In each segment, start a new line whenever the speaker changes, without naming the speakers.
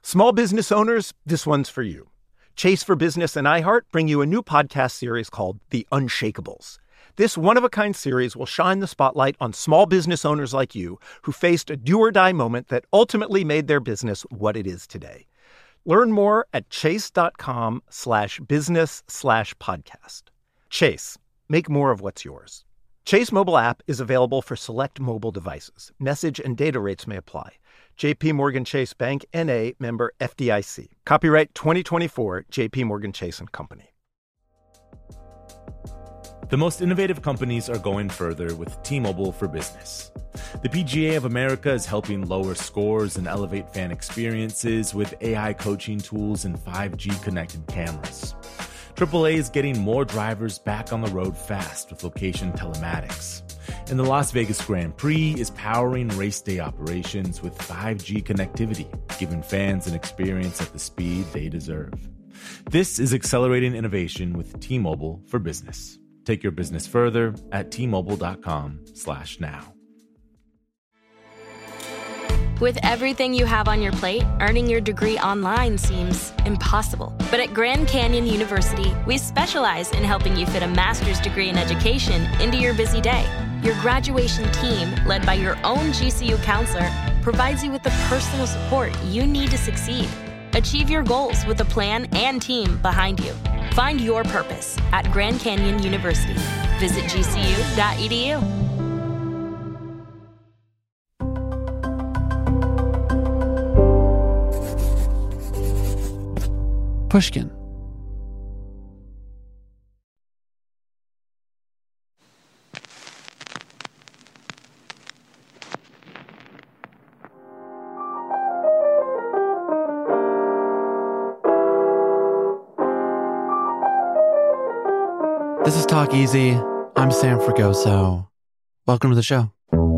Small business owners, this one's for you. Chase for Business and iHeart bring you a new podcast series called The Unshakables. This one-of-a-kind series will shine the spotlight on small business owners like you who faced a do-or-die moment that ultimately made their business what it is today. Learn more at chase.com/business/podcast. Chase, make more of what's yours. Chase mobile app is available for select mobile devices. Message and data rates may apply. J.P. Morgan Chase Bank, N.A., member FDIC. Copyright 2024, J.P. Morgan Chase & Company.
The most innovative companies are going further with T-Mobile for Business. The PGA of America is helping lower scores and elevate fan experiences with AI coaching tools and 5G connected cameras. AAA is getting more drivers back on the road fast with location telematics. And the Las Vegas Grand Prix is powering race day operations with 5G connectivity, giving fans an experience at the speed they deserve. This is accelerating innovation with T-Mobile for Business. Take your business further at T-Mobile.com/now.
With everything you have on your plate, earning your degree online seems impossible. But at Grand Canyon University, we specialize in helping you fit a master's degree in education into your busy day. Your graduation team, led by your own GCU counselor, provides you with the personal support you need to succeed. Achieve your goals with a plan and team behind you. Find your purpose at Grand Canyon University. Visit gcu.edu.
Pushkin. This is Talk Easy. I'm Sam Fragoso. Welcome to the show.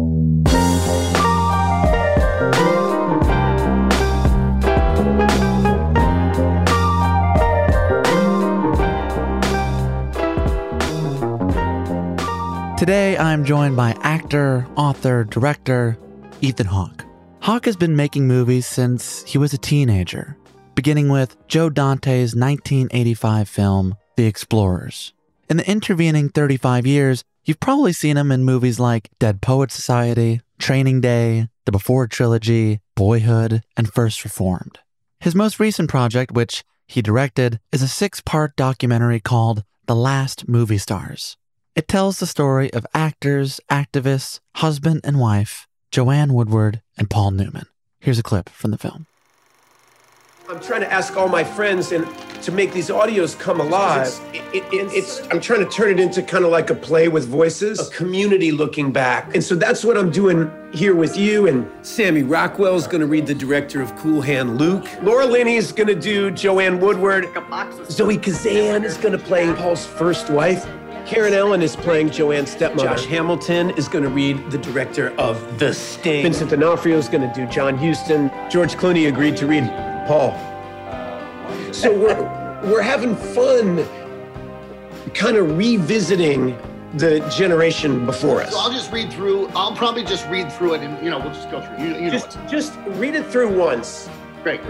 Today, I'm joined by actor, author, director, Ethan Hawke. Hawke has been making movies since he was a teenager, beginning with Joe Dante's 1985 film, The Explorers. In the intervening 35 years, you've probably seen him in movies like Dead Poets Society, Training Day, The Before Trilogy, Boyhood, and First Reformed. His most recent project, which he directed, is a 6-part documentary called The Last Movie Stars. It tells the story of actors, activists, husband and wife, Joanne Woodward and Paul Newman. Here's a clip from the film.
I'm trying to ask all my friends and to make these audios come alive. I'm trying to turn it into kind of like a play with voices, a community looking back. And so that's what I'm doing here with you. And Sammy Rockwell's going to read the director of Cool Hand Luke. Laura Linney's going to do Joanne Woodward. Zoe Kazan is going to play Paul's first wife. Karen Ellen is playing Joanne's stepmother. Josh Hamilton is going to read the director of The Sting. Vincent D'Onofrio is going to do John Huston. George Clooney agreed to read Paul. So we're having fun kind of revisiting the generation before us.
So I'll probably just read through it and, we'll just go through.
Just read it through once.
Great.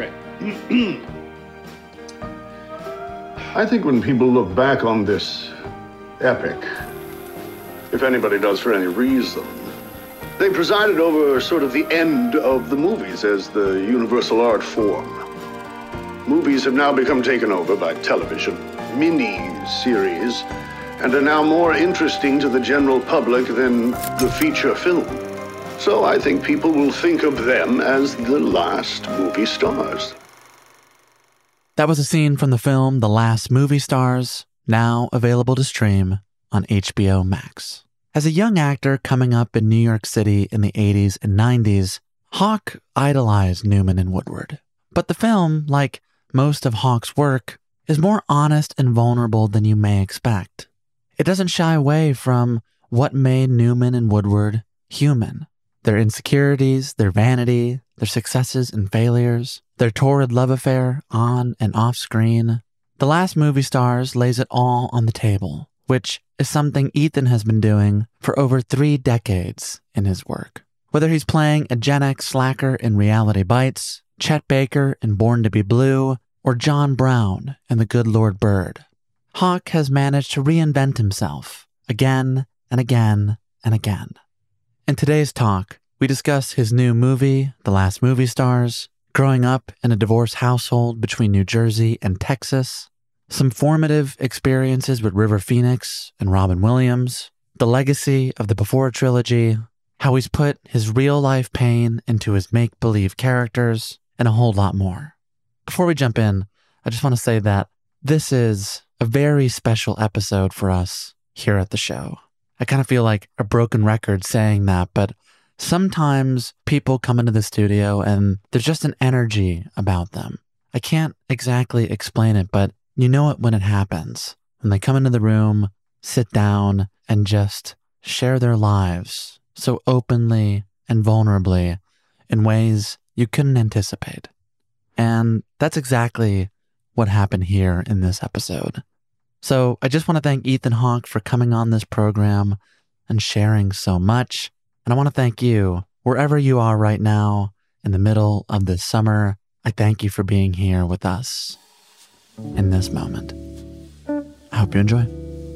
I think when people look back on this epic, if anybody does for any reason, they presided over sort of the end of the movies as the universal art form. Movies have now become taken over by television, mini-series, and are now more interesting to the general public than the feature film. So I think people will think of them as the last movie stars.
That was a scene from the film The Last Movie Stars, now available to stream on HBO Max. As a young actor coming up in New York City in the 80s and 90s, Hawke idolized Newman and Woodward. But the film, like most of Hawke's work, is more honest and vulnerable than you may expect. It doesn't shy away from what made Newman and Woodward human. Their insecurities, their vanity, their successes and failures, their torrid love affair on and off screen. The Last Movie Stars lays it all on the table, which is something Ethan has been doing for over 3 decades in his work. Whether he's playing a Gen X slacker in Reality Bites, Chet Baker in Born to be Blue, or John Brown in The Good Lord Bird. Hawke has managed to reinvent himself again and again and again. In today's talk, we discuss his new movie, The Last Movie Stars, growing up in a divorced household between New Jersey and Texas, some formative experiences with River Phoenix and Robin Williams, the legacy of the Before trilogy, how he's put his real-life pain into his make-believe characters, and a whole lot more. Before we jump in, I just want to say that this is a very special episode for us here at the show. I kind of feel like a broken record saying that, but sometimes people come into the studio and there's just an energy about them. I can't exactly explain it, but you know it when it happens. When they come into the room, sit down, and just share their lives so openly and vulnerably in ways you couldn't anticipate. And that's exactly what happened here in this episode. So I just want to thank Ethan Hawke for coming on this program and sharing so much. And I want to thank you, wherever you are right now in the middle of this summer. I thank you for being here with us in this moment. I hope you enjoy.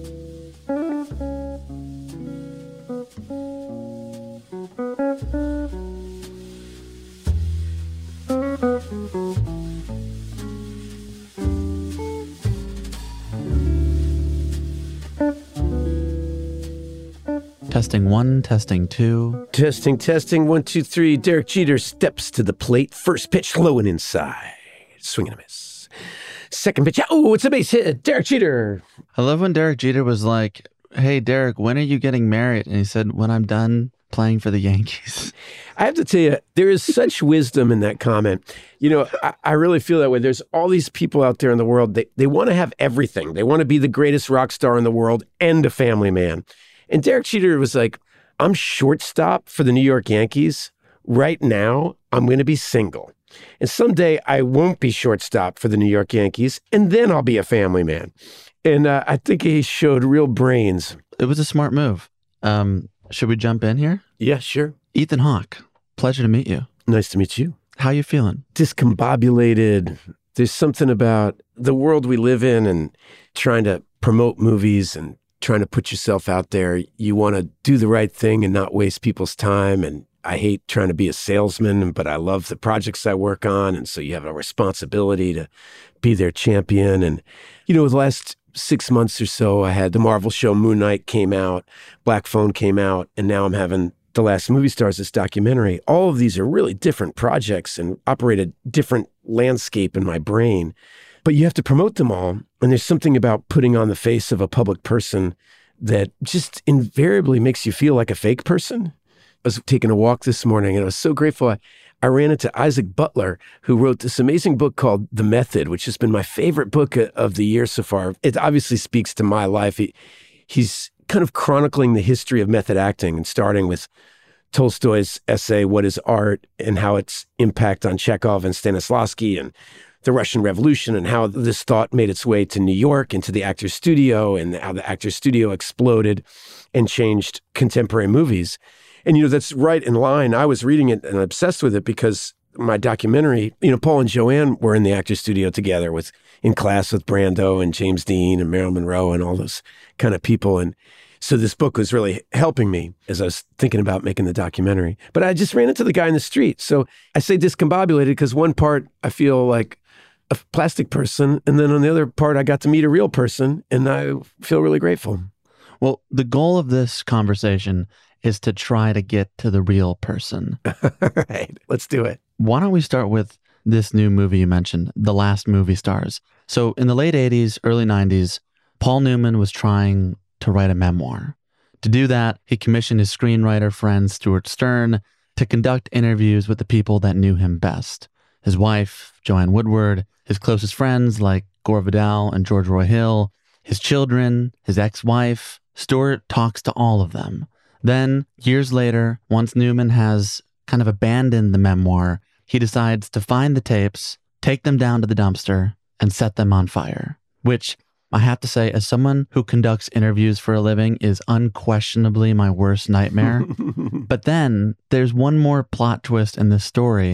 Testing 1, testing 2.
Testing, 1, 2, 3. Derek Jeter steps to the plate. First pitch, low and inside. Swing and a miss. Second pitch, oh, it's a base hit. Derek Jeter.
I love when Derek Jeter was like, hey, Derek, when are you getting married? And he said, when I'm done playing for the Yankees.
I have to tell you, there is such wisdom in that comment. You know, I really feel that way. There's all these people out there in the world, they want to have everything. They want to be the greatest rock star in the world and a family man. And Derek Jeter was like, I'm shortstop for the New York Yankees. Right now, I'm going to be single. And someday I won't be shortstop for the New York Yankees, and then I'll be a family man. And I think he showed real brains.
It was a smart move. Should we jump in here?
Yeah, sure.
Ethan Hawke, pleasure to meet you.
Nice to meet you.
How you feeling?
Discombobulated. There's something about the world we live in and trying to promote movies and trying to put yourself out there. You want to do the right thing and not waste people's time. And I hate trying to be a salesman, but I love the projects I work on. And so you have a responsibility to be their champion. And, you know, the last 6 months or so, I had the Marvel show Moon Knight came out, Black Phone came out, and now I'm having The Last Movie Stars, this documentary. All of these are really different projects and operate a different landscape in my brain. But you have to promote them all. And there's something about putting on the face of a public person that just invariably makes you feel like a fake person. I was taking a walk this morning and I was so grateful. I ran into Isaac Butler, who wrote this amazing book called The Method, which has been my favorite book of the year so far. It obviously speaks to my life. He's kind of chronicling the history of method acting and starting with Tolstoy's essay, What is Art, and how its impact on Chekhov and Stanislavski and the Russian Revolution, and how this thought made its way to New York into the Actors Studio, and how the Actors Studio exploded and changed contemporary movies. And, you know, that's right in line. I was reading it and obsessed with it because my documentary, you know, Paul and Joanne were in the Actors Studio together in class with Brando and James Dean and Marilyn Monroe and all those kind of people. And so this book was really helping me as I was thinking about making the documentary. But I just ran into the guy in the street. So I say discombobulated because one part I feel like a plastic person, and then on the other part I got to meet a real person, and I feel really grateful.
Well, the goal of this conversation is to try to get to the real person.
All right, let's do it.
Why don't we start with this new movie you mentioned, The Last Movie Stars. So in the late 80s, early 90s, Paul Newman was trying to write a memoir. To do that, he commissioned his screenwriter friend Stuart Stern to conduct interviews with the people that knew him best. His wife, Joanne Woodward, his closest friends like Gore Vidal and George Roy Hill, his children, his ex-wife. Stuart talks to all of them. Then, years later, once Newman has kind of abandoned the memoir, he decides to find the tapes, take them down to the dumpster, and set them on fire. Which, I have to say, as someone who conducts interviews for a living, is unquestionably my worst nightmare. But then, there's one more plot twist in this story,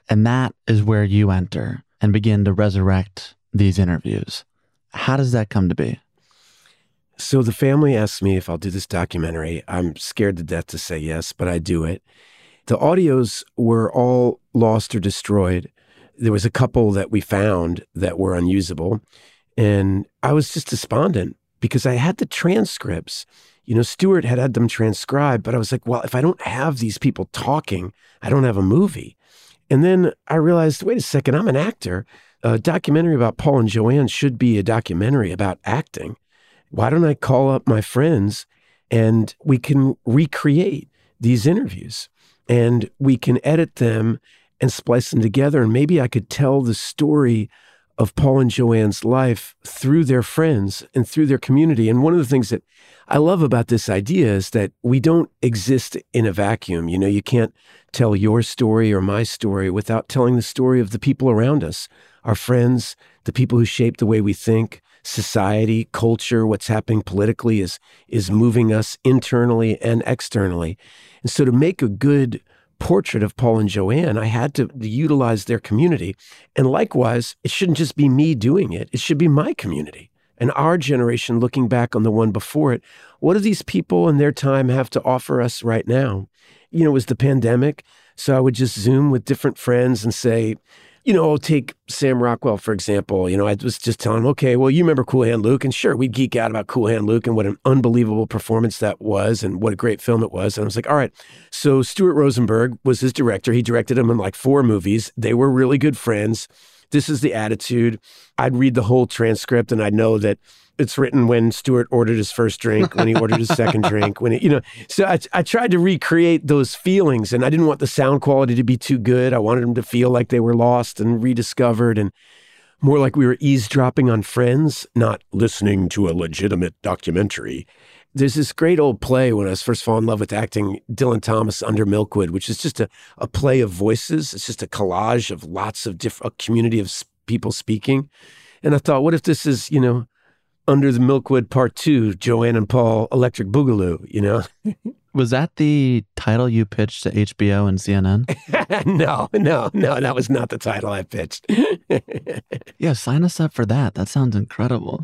And that is where you enter and begin to resurrect these interviews. How does that come to be?
So the family asked me if I'll do this documentary. I'm scared to death to say yes, but I do it. The audios were all lost or destroyed. There was a couple that we found that were unusable. And I was just despondent because I had the transcripts. Stewart had them transcribed, but I was like, well, if I don't have these people talking, I don't have a movie. And then I realized, wait a second, I'm an actor. A documentary about Paul and Joanne should be a documentary about acting. Why don't I call up my friends and we can recreate these interviews and we can edit them and splice them together? And maybe I could tell the story of Paul and Joanne's life through their friends and through their community. And one of the things that I love about this idea is that we don't exist in a vacuum. You can't tell your story or my story without telling the story of the people around us, our friends, the people who shape the way we think, society, culture, what's happening politically is moving us internally and externally. And so to make a good portrait of Paul and Joanne, I had to utilize their community. And likewise, it shouldn't just be me doing it. It should be my community and our generation looking back on the one before it. What do these people in their time have to offer us right now? It was the pandemic. So I would just Zoom with different friends and say, I'll take Sam Rockwell, for example. I was just telling him, okay, well, you remember Cool Hand Luke? And sure, we'd geek out about Cool Hand Luke and what an unbelievable performance that was and what a great film it was. And I was like, all right. So Stuart Rosenberg was his director. He directed him in like 4 movies. They were really good friends. This is the attitude. I'd read the whole transcript and I'd know that it's written when Stuart ordered his first drink, when he ordered his second drink, So I tried to recreate those feelings, and I didn't want the sound quality to be too good. I wanted them to feel like they were lost and rediscovered and more like we were eavesdropping on friends, not listening to a legitimate documentary. There's this great old play when I was first falling in love with acting, Dylan Thomas' Under Milkwood, which is just a play of voices. It's just a collage of lots of different, a community of people speaking. And I thought, what if this is, Under the Milkwood Part 2, Joanne and Paul Electric Boogaloo,
Was that the title you pitched to HBO and CNN?
No, that was not the title I pitched.
Yeah, sign us up for that. That sounds incredible.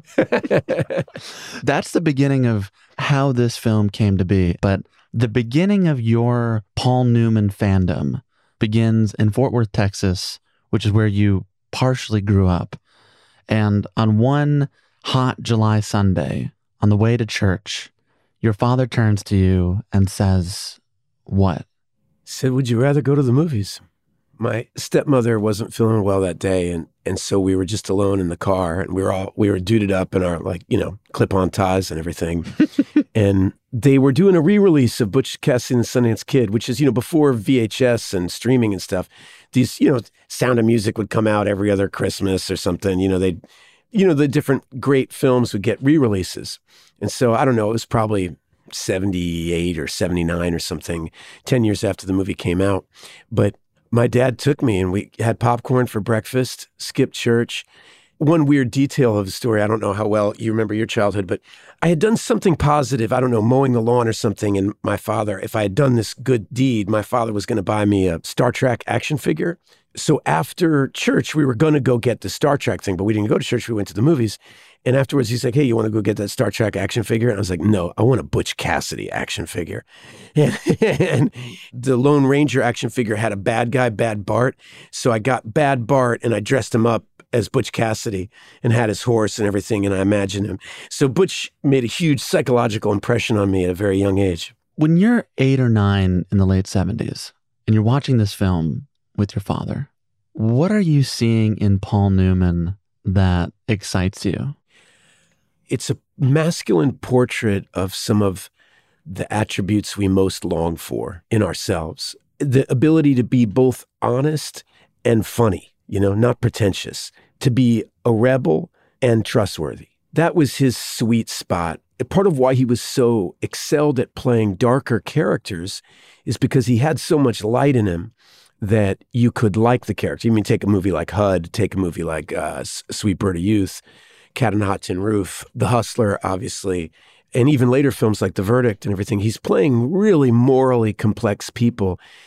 That's the beginning of how this film came to be. But the beginning of your Paul Newman fandom begins in Fort Worth, Texas, which is where you partially grew up. And on one hot July Sunday, on the way to church, your father turns to you and says, what?
Said, would you rather go to the movies? My stepmother wasn't feeling well that day, and so we were just alone in the car, and we were duded up in our clip-on ties and everything. And they were doing a re-release of Butch Cassidy and the Sundance Kid, which is, before VHS and streaming and stuff. These, Sound of Music would come out every other Christmas or something. The different great films would get re-releases. And so, I don't know, it was probably 78 or 79 or something, 10 years after the movie came out. But my dad took me and we had popcorn for breakfast, skipped church. One weird detail of the story, I don't know how well you remember your childhood, but I had done something positive, I don't know, mowing the lawn or something, and my father, if I had done this good deed, my father was going to buy me a Star Trek action figure. So after church, we were going to go get the Star Trek thing, but we didn't go to church, we went to the movies. And afterwards, he's like, hey, you want to go get that Star Trek action figure? And I was like, no, I want a Butch Cassidy action figure. And the Lone Ranger action figure had a bad guy, Bad Bart. So I got Bad Bart and I dressed him up as Butch Cassidy and had his horse and everything, and I imagined him. So Butch made a huge psychological impression on me at a very young age.
When you're 8 or 9 in the late 70s and you're watching this film with your father, what are you seeing in Paul Newman that excites you?
It's a masculine portrait of some of the attributes we most long for in ourselves. The ability to be both honest and funny, not pretentious, to be a rebel and trustworthy. That was his sweet spot. Part of why he was so excelled at playing darker characters is because he had so much light in him that you could like the character. You mean take a movie like HUD, take a movie like Sweet Bird of Youth, Cat on a Hot Tin Roof, The Hustler, obviously, and even later films like The Verdict and everything. He's playing really morally complex people.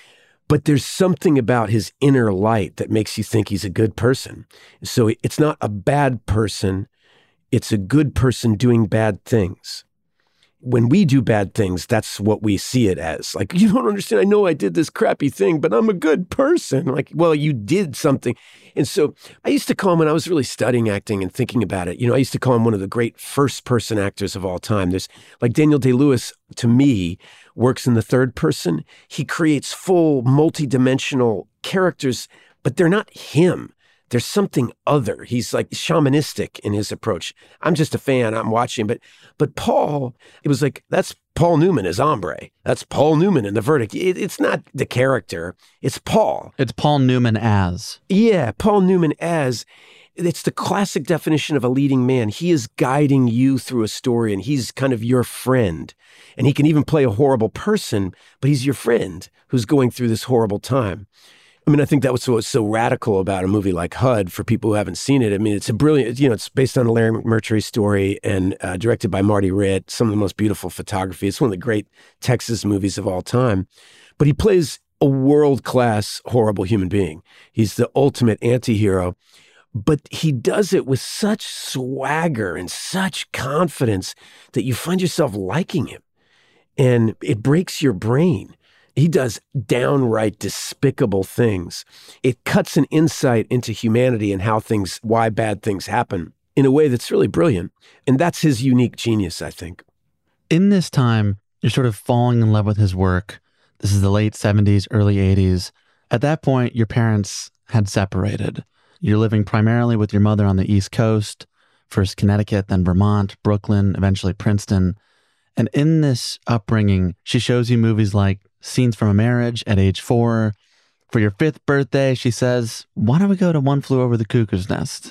But there's something about his inner light that makes you think he's a good person. So it's not a bad person. It's a good person doing bad things. When we do bad things, that's what we see it as. Like, you don't understand. I know I did this crappy thing, but I'm a good person. Like, well, you did something. And so I used to call him, when I was really studying acting and thinking about it, I used to call him one of the great first-person actors of all time. There's, like, Daniel Day-Lewis, to me, works in the third person. He creates full, multi-dimensional characters, but they're not him. There's something other. He's like shamanistic in his approach. I'm just a fan. I'm watching. But Paul, it was like, that's Paul Newman as Hombre. That's Paul Newman in The Verdict. It's not the character. It's Paul.
It's Paul Newman as.
Yeah, Paul Newman as. It's the classic definition of a leading man. He is guiding you through a story, and he's kind of your friend. And he can even play a horrible person, but he's your friend who's going through this horrible time. I mean, I think that was what's so radical about a movie like HUD for people who haven't seen it. I mean, it's a brilliant, it's based on a Larry McMurtry story and directed by Marty Ritt, some of the most beautiful photography. It's one of the great Texas movies of all time. But he plays a world-class horrible human being. He's the ultimate anti-hero. But he does it with such swagger and such confidence that you find yourself liking him. And it breaks your brain. He does downright despicable things. It cuts an insight into humanity and why bad things happen in a way that's really brilliant. And that's his unique genius, I think.
In this time, you're sort of falling in love with his work. This is the late 70s, early 80s. At that point, your parents had separated. You're living primarily with your mother on the East Coast, first Connecticut, then Vermont, Brooklyn, eventually Princeton. And in this upbringing, she shows you movies like Scenes from a Marriage at age 4. For your 5th birthday, she says, why don't we go to One Flew Over the Cuckoo's Nest?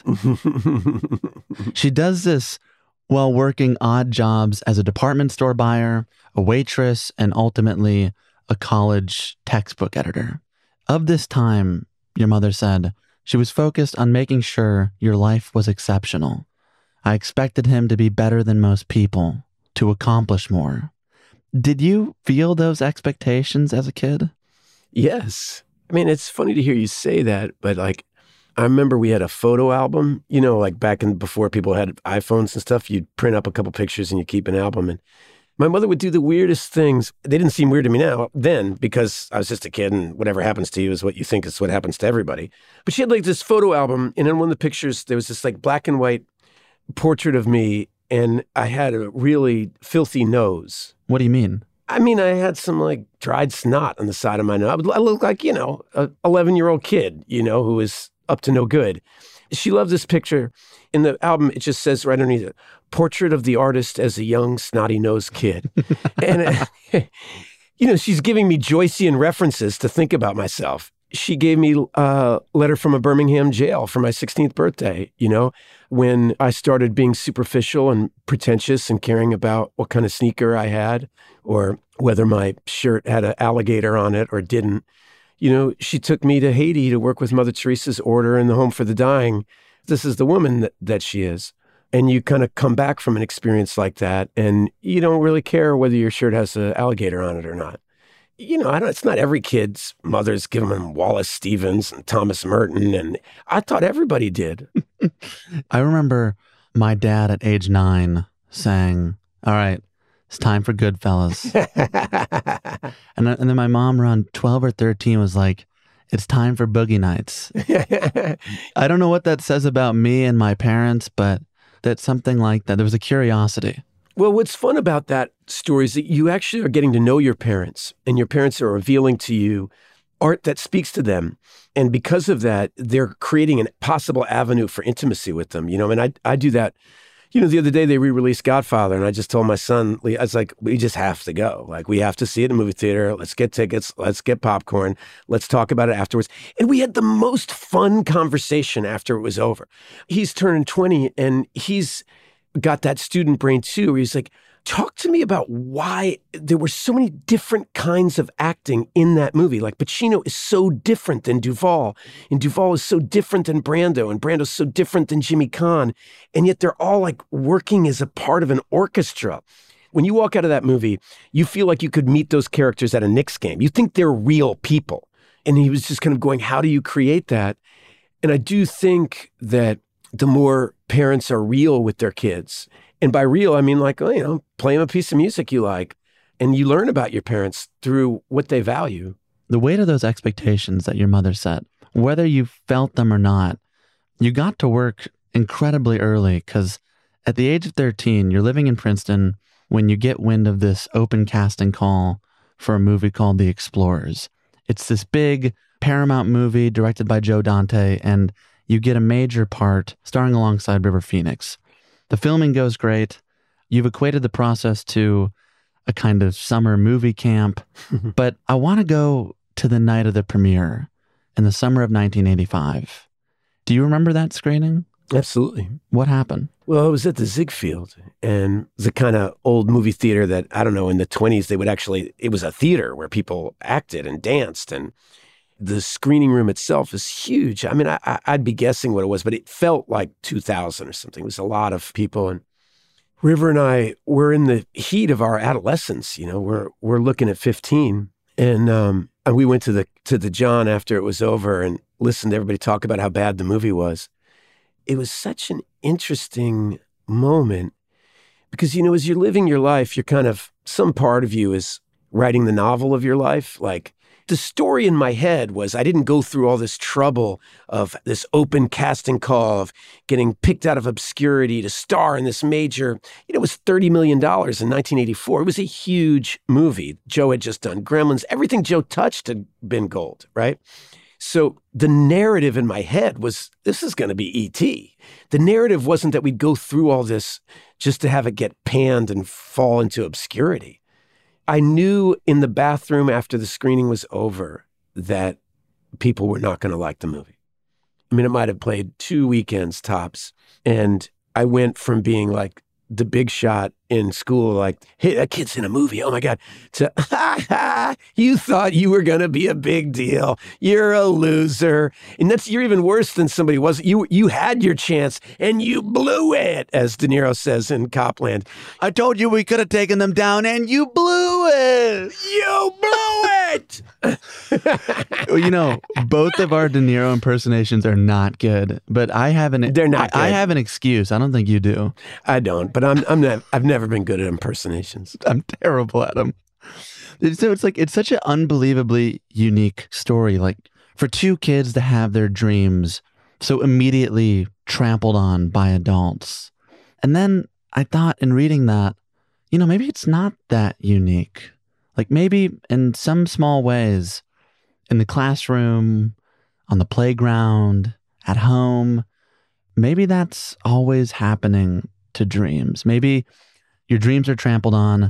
She does this while working odd jobs as a department store buyer, a waitress, and ultimately a college textbook editor. Of this time, your mother said, she was focused on making sure your life was exceptional. I expected him to be better than most people, to accomplish more. Did you feel those expectations as a kid?
Yes. I mean, it's funny to hear you say that, but like, I remember we had a photo album, like back before people had iPhones and stuff, you'd print up a couple pictures and you keep an album. And my mother would do the weirdest things. They didn't seem weird to me then because I was just a kid and whatever happens to you is what you think is what happens to everybody. But she had like this photo album, and in one of the pictures, there was this like black and white portrait of me, and I had a really filthy nose.
What do you mean?
I mean, I had some like dried snot on the side of my nose. I looked like, a 11-year-old kid, who was up to no good. She loved this picture. In the album, it just says right underneath it, portrait of the artist as a young, snotty-nosed kid. And, she's giving me Joycean references to think about myself. She gave me a letter from a Birmingham jail for my 16th birthday, when I started being superficial and pretentious and caring about what kind of sneaker I had or whether my shirt had an alligator on it or didn't. She took me to Haiti to work with Mother Teresa's order in the Home for the Dying. This is the woman that she is. And you kind of come back from an experience like that and you don't really care whether your shirt has an alligator on it or not. It's not every kid's mother's giving them Wallace Stevens and Thomas Merton, and I thought everybody did.
I remember my dad at age 9 saying, all right, it's time for Goodfellas. and then my mom around 12 or 13 was like, it's time for Boogie Nights. I don't know what that says about me and my parents, but that's something like that. There was a curiosity.
Well, what's fun about that story is that you actually are getting to know your parents, and your parents are revealing to you art that speaks to them. And because of that, they're creating a possible avenue for intimacy with them. And I do that. The other day they re-released Godfather, and I just told my son, I was like, we just have to go. Like, we have to see it in a movie theater. Let's get tickets. Let's get popcorn. Let's talk about it afterwards. And we had the most fun conversation after it was over. He's turning 20, and he's got that student brain too, where he's like, talk to me about why there were so many different kinds of acting in that movie. Like Pacino is so different than Duvall, and Duvall is so different than Brando, and Brando's so different than Jimmy Caan. And yet they're all like working as a part of an orchestra. When you walk out of that movie, you feel like you could meet those characters at a Knicks game. You think they're real people. And he was just kind of going, how do you create that? And I do think that the more parents are real with their kids, and by real, I mean like, play them a piece of music you like, and you learn about your parents through what they value.
The weight of those expectations that your mother set, whether you felt them or not, you got to work incredibly early because at the age of 13, you're living in Princeton when you get wind of this open casting call for a movie called The Explorers. It's this big Paramount movie directed by Joe Dante, and you get a major part starring alongside River Phoenix. The filming goes great. You've equated the process to a kind of summer movie camp, but I want to go to the night of the premiere in the summer of 1985. Do you remember that screening?
Absolutely.
What happened?
Well, it was at the Ziegfeld, and it was a kind of old movie theater that, I don't know, in the 20s, it was a theater where people acted and danced, and the screening room itself is huge. I mean, I'd be guessing what it was, but it felt like 2,000 or something. It was a lot of people, and River and I were in the heat of our adolescence. We're looking at 15, and we went to the John after it was over and listened to everybody talk about how bad the movie was. It was such an interesting moment because, as you're living your life, some part of you is writing the novel of your life. Like the story in my head was I didn't go through all this trouble of this open casting call of getting picked out of obscurity to star in this major, it was $30 million in 1984. It was a huge movie. Joe had just done Gremlins. Everything Joe touched had been gold, right? So the narrative in my head was, this is going to be E.T. The narrative wasn't that we'd go through all this just to have it get panned and fall into obscurity. I knew in the bathroom after the screening was over that people were not going to like the movie. I mean, it might have played 2 weekends tops. And I went from being like the big shot in school, like, hey, that kid's in a movie, oh my God, to, you thought you were going to be a big deal. You're a loser. And you're even worse than somebody was. You had your chance and you blew it, as De Niro says in Copland.
I told you we could have taken them down and you blew it.
You blew it.
Both of our De Niro impersonations are not good, but they're not good. I have an excuse. I don't think you do.
I don't, but I've never been good at impersonations.
I'm terrible at them. So it's such an unbelievably unique story. Like for two kids to have their dreams so immediately trampled on by adults. And then I thought in reading that, maybe it's not that unique. Like maybe in some small ways, in the classroom, on the playground, at home, maybe that's always happening to dreams. Maybe your dreams are trampled on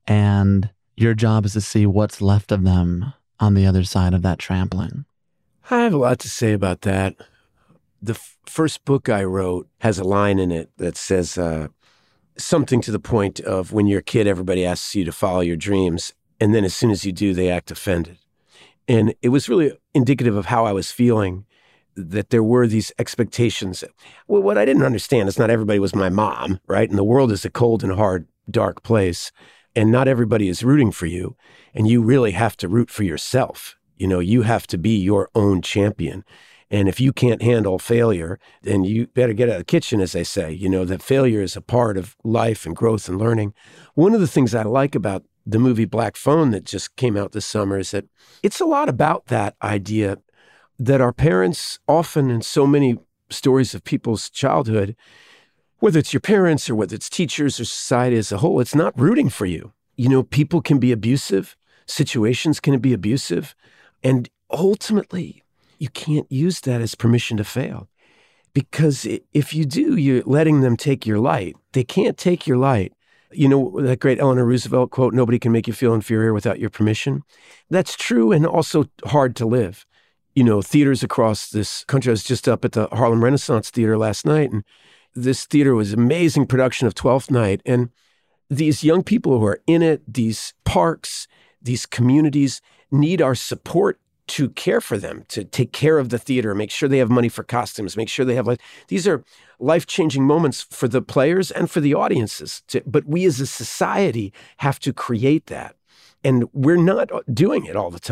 and your job is to see what's left of them on the other side of that trampling.
I have a lot to say about that. The first book I wrote has a line in it that says something to the point of when you're a kid, everybody asks you to follow your dreams. And then as soon as you do, they act offended. And it was really indicative of how I was feeling, that there were these expectations. Well, what I didn't understand is not everybody was my mom, right? And the world is a cold and hard, dark place. And not everybody is rooting for you. And you really have to root for yourself. You have to be your own champion. And if you can't handle failure, then you better get out of the kitchen, as they say. That failure is a part of life and growth and learning. One of the things I like about the movie Black Phone that just came out this summer is that it's a lot about that idea that our parents often, in so many stories of people's childhood, whether it's your parents or whether it's teachers or society as a whole, it's not rooting for you. People can be abusive. Situations can be abusive. And ultimately, you can't use that as permission to fail. Because if you do, you're letting them take your light. They can't take your light. That great Eleanor Roosevelt quote, nobody can make you feel inferior without your permission. That's true and also hard to live. Theaters across this country. I was just up at the Harlem Renaissance Theater last night, and this theater was an amazing production of Twelfth Night. And these young people who are in it, these parks, these communities need our support to care for them, to take care of the theater, make sure they have money for costumes, make sure they have these are life-changing moments for the players and for the audiences. But we as a society have to create that. And we're not doing it all the time.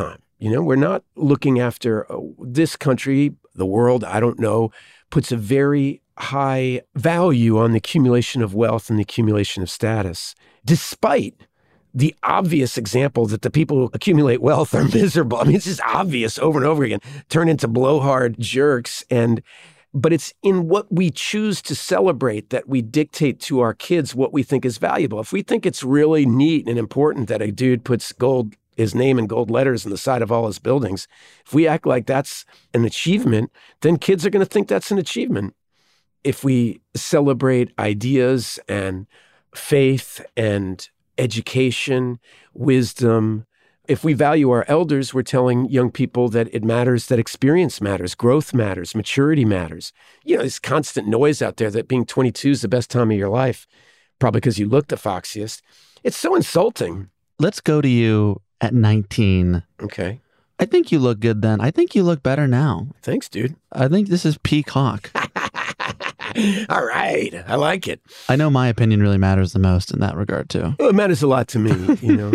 We're not looking after this country, the world, I don't know, puts a very high value on the accumulation of wealth and the accumulation of status, despite the obvious example that the people who accumulate wealth are miserable. I mean, it's just obvious over and over again, turn into blowhard jerks. But it's in what we choose to celebrate that we dictate to our kids what we think is valuable. If we think it's really neat and important that a dude puts his name in gold letters on the side of all his buildings, if we act like that's an achievement, then kids are going to think that's an achievement. If we celebrate ideas and faith and education, wisdom, if we value our elders, we're telling young people that it matters, that experience matters, growth matters, maturity matters. This constant noise out there that being 22 is the best time of your life, probably because you look the foxiest. It's so insulting.
Let's go to you at 19.
Okay.
I think you look good then. I think you look better now.
Thanks, dude.
I think this is peak Hawk.
All right. I like it.
I know my opinion really matters the most in that regard, too.
Well, it matters a lot to me,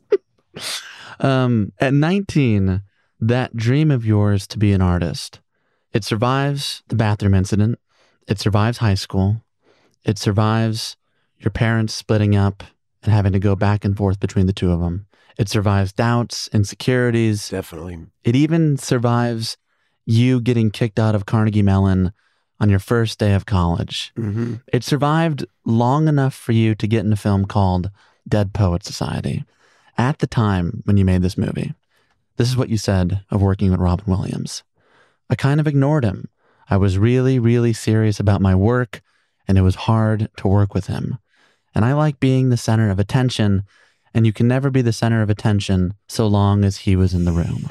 At 19, that dream of yours to be an artist, it survives the bathroom incident. It survives high school. It survives your parents splitting up and having to go back and forth between the two of them. It survives doubts, insecurities.
Definitely.
It even survives you getting kicked out of Carnegie Mellon on your first day of college.
Mm-hmm.
It survived long enough for you to get in a film called Dead Poets Society. At the time when you made this movie, this is what you said of working with Robin Williams. I kind of ignored him. I was really, really serious about my work, and it was hard to work with him. And I like being the center of attention, and you can never be the center of attention so long as he was in the room.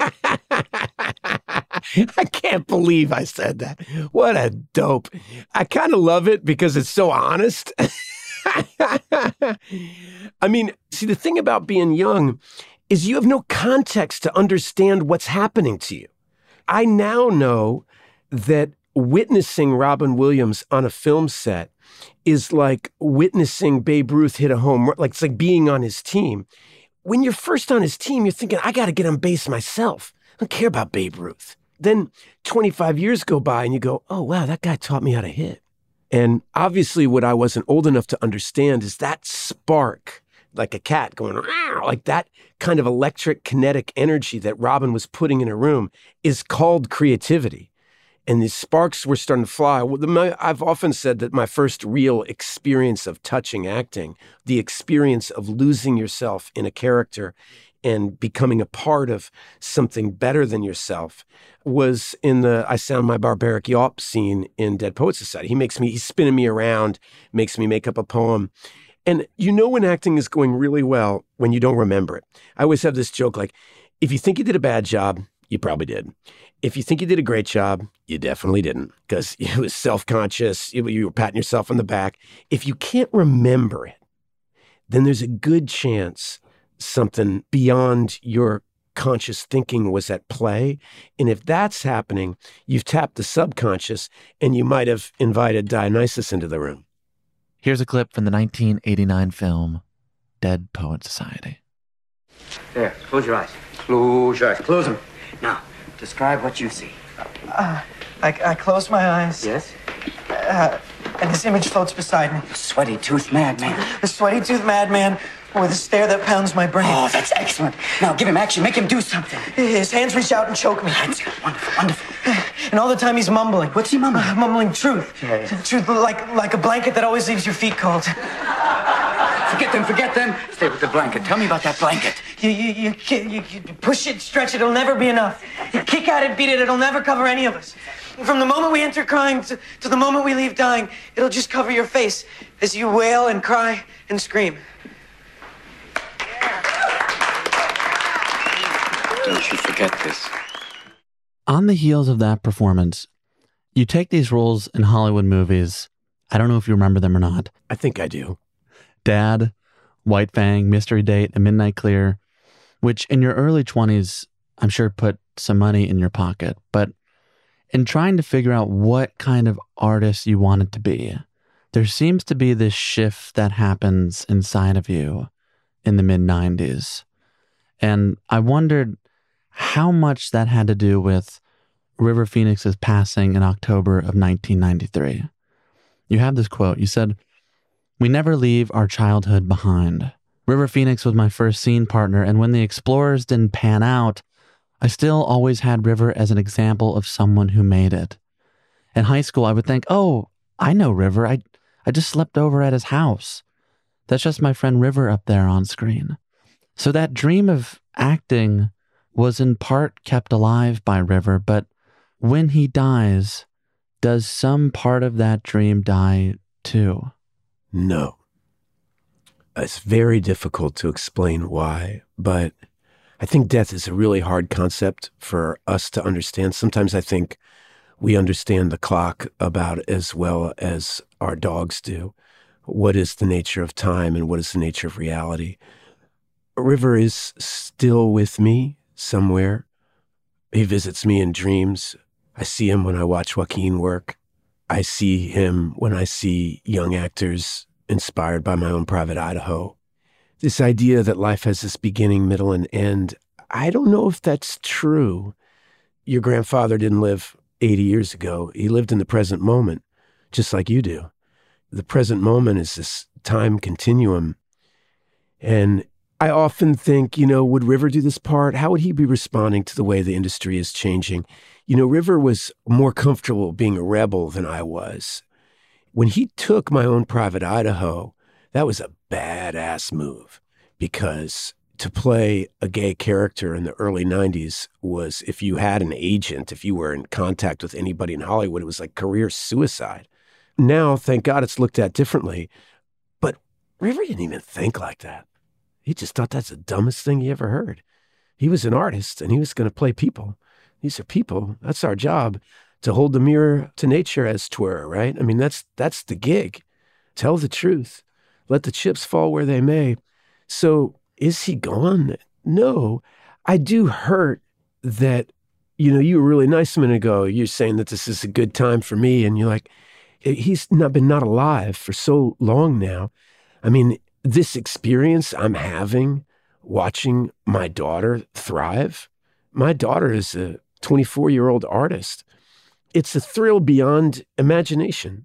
I can't believe I said that. What a dope. I kind of love it because it's so honest. I mean, see, the thing about being young is you have no context to understand what's happening to you. I now know that witnessing Robin Williams on a film set is like witnessing Babe Ruth hit a home run. Like, it's like being on his team. When you're first on his team, you're thinking, I got to get on base myself. I don't care about Babe Ruth. Then 25 years go by and you go, oh, wow, that guy taught me how to hit. And obviously what I wasn't old enough to understand is that spark, like a cat going, like that kind of electric kinetic energy that Robin was putting in a room is called creativity. And these sparks were starting to fly. I've often said that my first real experience of touching acting, the experience of losing yourself in a character and becoming a part of something better than yourself, was in the I Sound My Barbaric Yawp scene in Dead Poets Society. He's spinning me around, makes me make up a poem. And you know when acting is going really well when you don't remember it. I always have this joke like, if you think you did a bad job, you probably did. If you think you did a great job, you definitely didn't, because it was self-conscious. You were patting yourself on the back. If you can't remember it, then there's a good chance something beyond your conscious thinking was at play. And if that's happening, you've tapped the subconscious and you might have invited Dionysus into the room.
Here's a clip from the 1989 film, Dead Poets Society.
There, close your eyes. Close your eyes. Close them. Now, describe what you see.
I close my eyes.
Yes?
And this image floats beside me.
The sweaty-toothed madman.
The sweaty-toothed madman with a stare that pounds my brain.
Oh, that's excellent. Now, give him action. Make him do something.
His hands reach out and choke me.
That's it. Wonderful, wonderful.
And all the time he's mumbling.
What's he mumbling?
Mumbling truth.
Yeah.
Truth like a blanket that always leaves your feet cold.
Forget them. Stay with the blanket. Tell me about that blanket.
You push it, stretch it, it'll never be enough. You kick at it, beat it, it'll never cover any of us. From the moment we enter crying to the moment we leave dying, it'll just cover your face as you wail and cry and scream.
Don't you forget this.
On the heels of that performance, you take these roles in Hollywood movies. I don't know if you remember them or not.
I think I do.
Dad, White Fang, Mystery Date, and Midnight Clear, which in your early 20s, I'm sure put some money in your pocket. But in trying to figure out what kind of artist you wanted to be, there seems to be this shift that happens inside of you in the mid-90s. And I wondered how much that had to do with River Phoenix's passing in October of 1993. You have this quote. You said, "We never leave our childhood behind. River Phoenix was my first scene partner, and when the Explorers didn't pan out, I still always had River as an example of someone who made it. In high school, I would think, oh, I know River. I just slept over at his house. That's just my friend River up there on screen." So that dream of acting was in part kept alive by River, but when he dies, does some part of that dream die too?
No. It's very difficult to explain why, but I think death is a really hard concept for us to understand. Sometimes I think we understand the clock about as well as our dogs do. What is the nature of time and what is the nature of reality? River is still with me somewhere. He visits me in dreams. I see him when I watch Joaquin work. I see him when I see young actors inspired by my own Private Idaho. This idea that life has this beginning, middle, and end, I don't know if that's true. Your grandfather didn't live 80 years ago. He lived in the present moment, just like you do. The present moment is this time continuum. And I often think, would River do this part? How would he be responding to the way the industry is changing? River was more comfortable being a rebel than I was. When he took my own Private Idaho, that was a badass move, because to play a gay character in the early 90s was, if you had an agent, if you were in contact with anybody in Hollywood, it was like career suicide. Now, thank God it's looked at differently. But River didn't even think like that. He just thought that's the dumbest thing he ever heard. He was an artist and he was going to play people. These are people. That's our job, to hold the mirror to nature, as 'twere, right? I mean, that's the gig. Tell the truth. Let the chips fall where they may. So is he gone? No. I do hurt that, you were really nice a minute ago. You're saying that this is a good time for me. And you're like, he's been not alive for so long now. I mean, this experience I'm having watching my daughter thrive. My daughter is a 24-year-old artist. It's a thrill beyond imagination.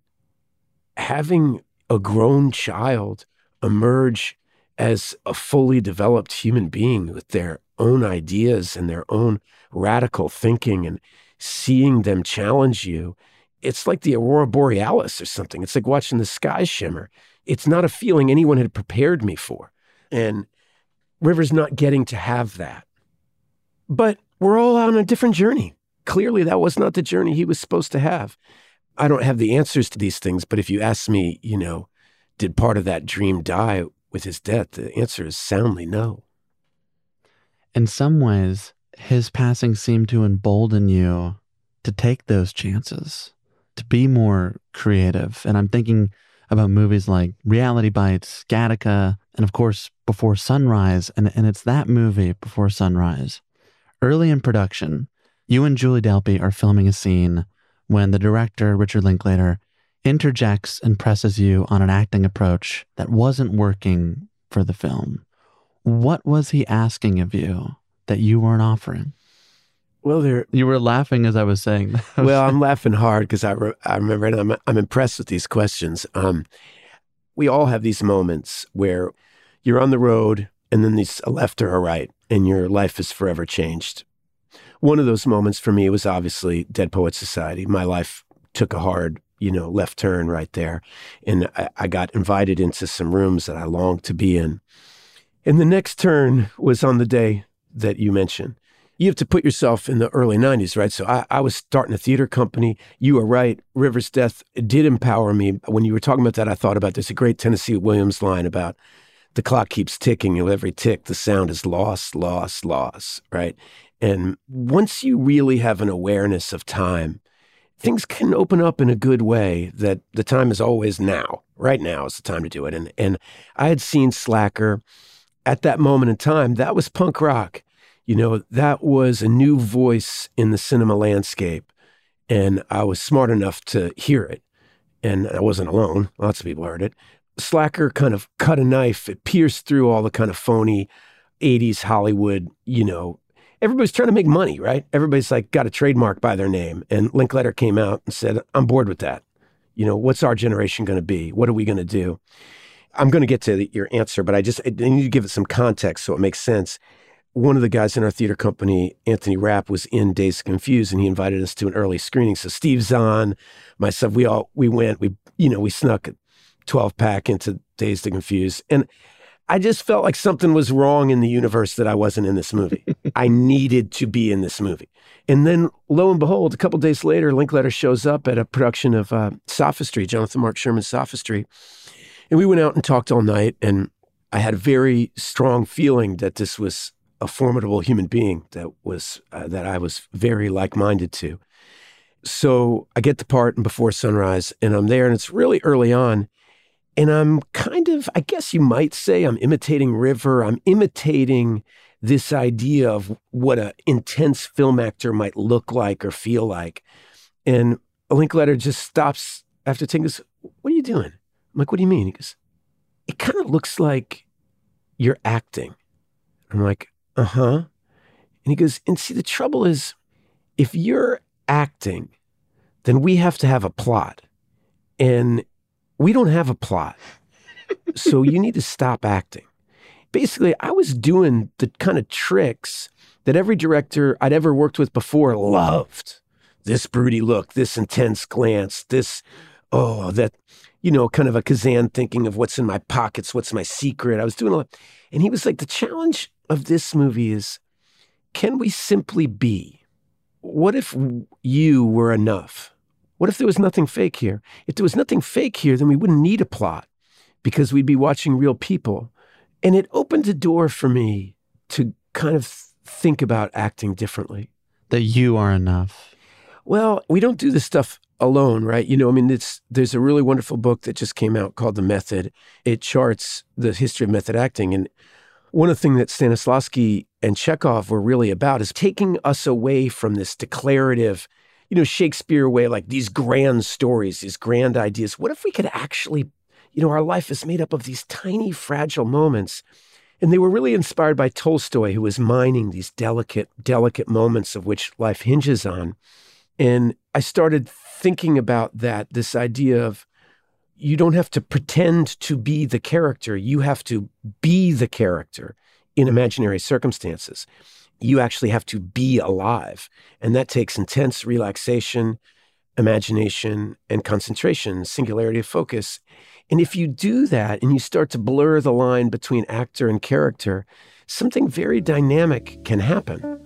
Having a grown child emerge as a fully developed human being with their own ideas and their own radical thinking, and seeing them challenge you, it's like the Aurora Borealis or something. It's like watching the sky shimmer. It's not a feeling anyone had prepared me for. And River's not getting to have that. But we're all on a different journey. Clearly, that was not the journey he was supposed to have. I don't have the answers to these things, but if you ask me, did part of that dream die with his death? The answer is soundly no.
In some ways, his passing seemed to embolden you to take those chances, to be more creative. And I'm thinking about movies like Reality Bites, Gattaca, and of course, Before Sunrise. And it's that movie, Before Sunrise. Early in production, you and Julie Delpy are filming a scene when the director, Richard Linklater, interjects and presses you on an acting approach that wasn't working for the film. What was he asking of you that you weren't offering?
Well,
you were laughing as I was saying that.
Well, I'm laughing hard because I remember, and I'm impressed with these questions. We all have these moments where you're on the road and then there's a left or a right, and your life is forever changed. One of those moments for me was obviously Dead Poets Society. My life took a hard, left turn right there. And I got invited into some rooms that I longed to be in. And the next turn was on the day that you mentioned. You have to put yourself in the early 90s, right? So I was starting a theater company. You were right. River's death did empower me. When you were talking about that, I thought about there's a great Tennessee Williams line about the clock keeps ticking. Every tick, the sound is loss, right? And once you really have an awareness of time, things can open up in a good way, that the time is always now. Right now is the time to do it. And I had seen Slacker at that moment in time. That was punk rock. That was a new voice in the cinema landscape. And I was smart enough to hear it. And I wasn't alone. Lots of people heard it. Slacker kind of cut a knife. It pierced through all the kind of phony 80s Hollywood, everybody's trying to make money, right? Everybody's like got a trademark by their name. And Linkletter came out and said, I'm bored with that. What's our generation going to be? What are we going to do? I'm going to get to your answer, but I need to give it some context so it makes sense. One of the guys in our theater company, Anthony Rapp, was in Dazed and Confused, and he invited us to an early screening. So Steve Zahn, myself, we snuck a 12-pack into Dazed and Confused. And I just felt like something was wrong in the universe that I wasn't in this movie. I needed to be in this movie. And then, lo and behold, a couple days later, Linkletter shows up at a production of Sophistry, Jonathan Mark Sherman's Sophistry. And we went out and talked all night, and I had a very strong feeling that this was a formidable human being that I was very like-minded to. So I get the part in Before Sunrise, and I'm there, and it's really early on. And I'm kind of, I guess you might say, I'm imitating River. I'm imitating this idea of what an intense film actor might look like or feel like. And Linkletter just stops after taking this, what are you doing? I'm like, what do you mean? He goes, it kind of looks like you're acting. I'm like, uh-huh. And he goes, and see, the trouble is, if you're acting, then we have to have a plot. And we don't have a plot. So you need to stop acting. Basically, I was doing the kind of tricks that every director I'd ever worked with before loved. This broody look, this intense glance, this, kind of a Kazan thinking of what's in my pockets, what's my secret. I was doing a lot. And he was like, the challenge of this movie is, can we simply be? What if you were enough? What if there was nothing fake here? If there was nothing fake here, then we wouldn't need a plot because we'd be watching real people. And it opened a door for me to kind of think about acting differently.
That you are enough.
Well, we don't do this stuff alone, right? There's a really wonderful book that just came out called The Method. It charts the history of method acting. And one of the things that Stanislavski and Chekhov were really about is taking us away from this declarative, Shakespeare way, like these grand stories, these grand ideas. What if we could actually, our life is made up of these tiny, fragile moments. And they were really inspired by Tolstoy, who was mining these delicate moments of which life hinges on. And I started thinking about that, this idea of you don't have to pretend to be the character. You have to be the character in imaginary circumstances. You actually have to be alive. And that takes intense relaxation, imagination, and concentration, singularity of focus. And if you do that and you start to blur the line between actor and character, something very dynamic can happen.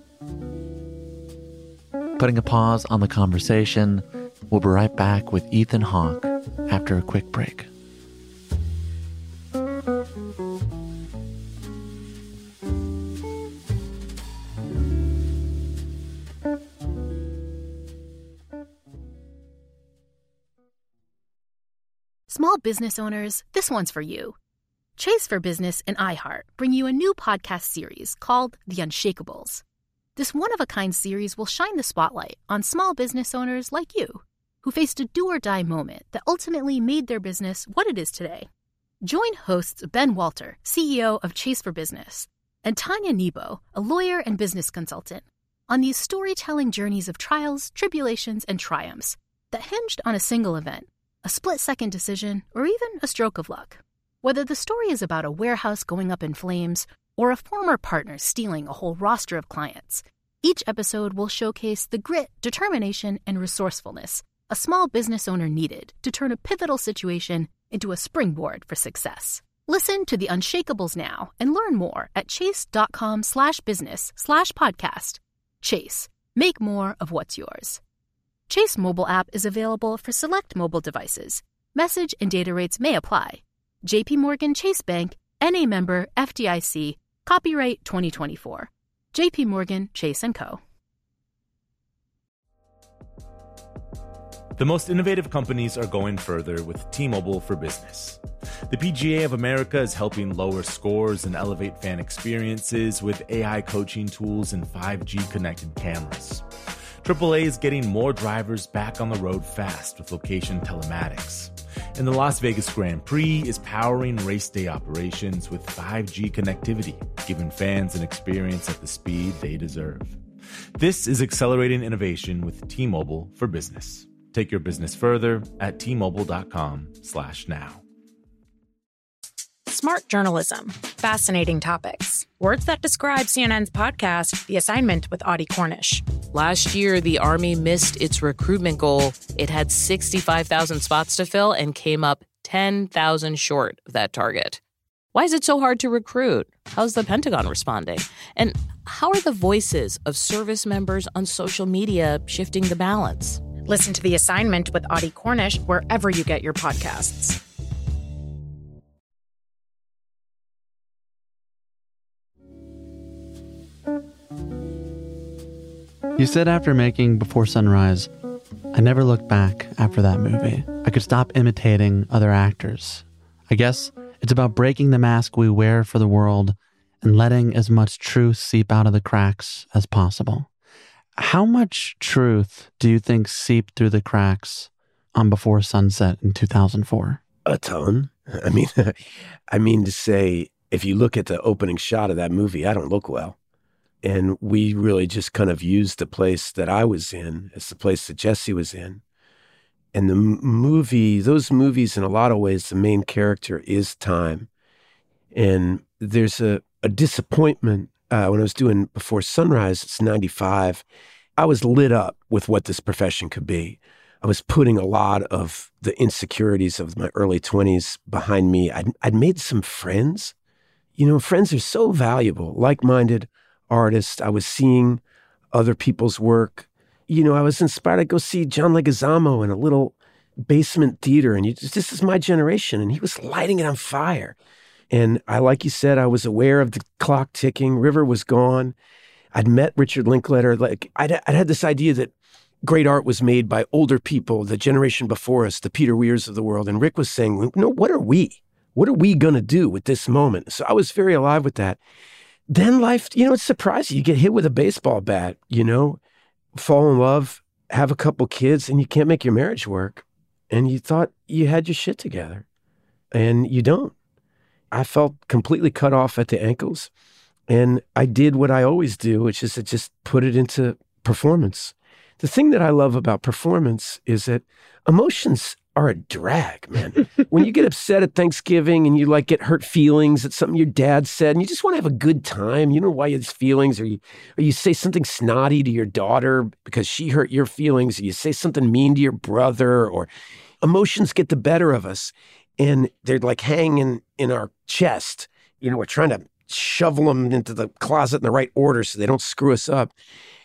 Putting a pause on the conversation, we'll be right back with Ethan Hawke after a quick break.
Small business owners, this one's for you. Chase for Business and iHeart bring you a new podcast series called The Unshakables. This one-of-a-kind series will shine the spotlight on small business owners like you, who faced a do-or-die moment that ultimately made their business what it is today. Join hosts Ben Walter, CEO of Chase for Business, and Tanya Nebo, a lawyer and business consultant, on these storytelling journeys of trials, tribulations, and triumphs that hinged on a single event, a split-second decision, or even a stroke of luck. Whether the story is about a warehouse going up in flames or a former partner stealing a whole roster of clients, each episode will showcase the grit, determination, and resourcefulness a small business owner needed to turn a pivotal situation into a springboard for success. Listen to The Unshakables now and learn more at chase.com/business/podcast. Chase, make more of what's yours. Chase mobile app is available for select mobile devices. Message and data rates may apply. JP Morgan Chase Bank, NA member FDIC, copyright 2024. JP Morgan Chase & Co.
The most innovative companies are going further with T-Mobile for Business. The PGA of America is helping lower scores and elevate fan experiences with AI coaching tools and 5G connected cameras. AAA is getting more drivers back on the road fast with location telematics. And the Las Vegas Grand Prix is powering race day operations with 5G connectivity, giving fans an experience at the speed they deserve. This is accelerating innovation with T-Mobile for Business. Take your business further at T-Mobile.com/now.
Smart journalism. Fascinating topics. Words that describe CNN's podcast, The Assignment with Audie Cornish.
Last year, the Army missed its recruitment goal. It had 65,000 spots to fill and came up 10,000 short of that target. Why is it so hard to recruit? How's the Pentagon responding? And how are the voices of service members on social media shifting the balance?
Listen to The Assignment with Audie Cornish wherever you get your podcasts.
You said after making Before Sunrise, I never looked back after that movie. I could stop imitating other actors. I guess it's about breaking the mask we wear for the world and letting as much truth seep out of the cracks as possible. How much truth do you think seeped through the cracks on Before Sunset in 2004?
A ton. I mean to say, if you look at the opening shot of that movie, I don't look well. And we really just kind of used the place that I was in as the place that Jesse was in. And the movie, those movies, in a lot of ways, the main character is time. And there's a disappointment. When I was doing Before Sunrise, it's 95, I was lit up with what this profession could be. I was putting a lot of the insecurities of my early 20s behind me. I'd made some friends. You know, friends are so valuable, like-minded artists. I was seeing other people's work. You know, I was inspired to go see John Leguizamo in a little basement theater, and this is my generation, and he was lighting it on fire. And like you said, I was aware of the clock ticking. River was gone. I'd met Richard Linklater. I'd had this idea that great art was made by older people, the generation before us, the Peter Weirs of the world. And Rick was saying, no, what are we? What are we going to do with this moment? So I was very alive with that. Then life, you know, it's surprising. You get hit with a baseball bat, you know, fall in love, have a couple kids, and you can't make your marriage work. And you thought you had your shit together, and you don't. I felt completely cut off at the ankles, and I did what I always do, which is to just put it into performance. The thing that I love about performance is that emotions are a drag, man. When you get upset at Thanksgiving and you get hurt feelings at something your dad said, and you just want to have a good time, you know why you have these feelings, or you say something snotty to your daughter because she hurt your feelings, or you say something mean to your brother, or emotions get the better of us, and they're hanging in our chest. You know, we're trying to shovel them into the closet in the right order so they don't screw us up.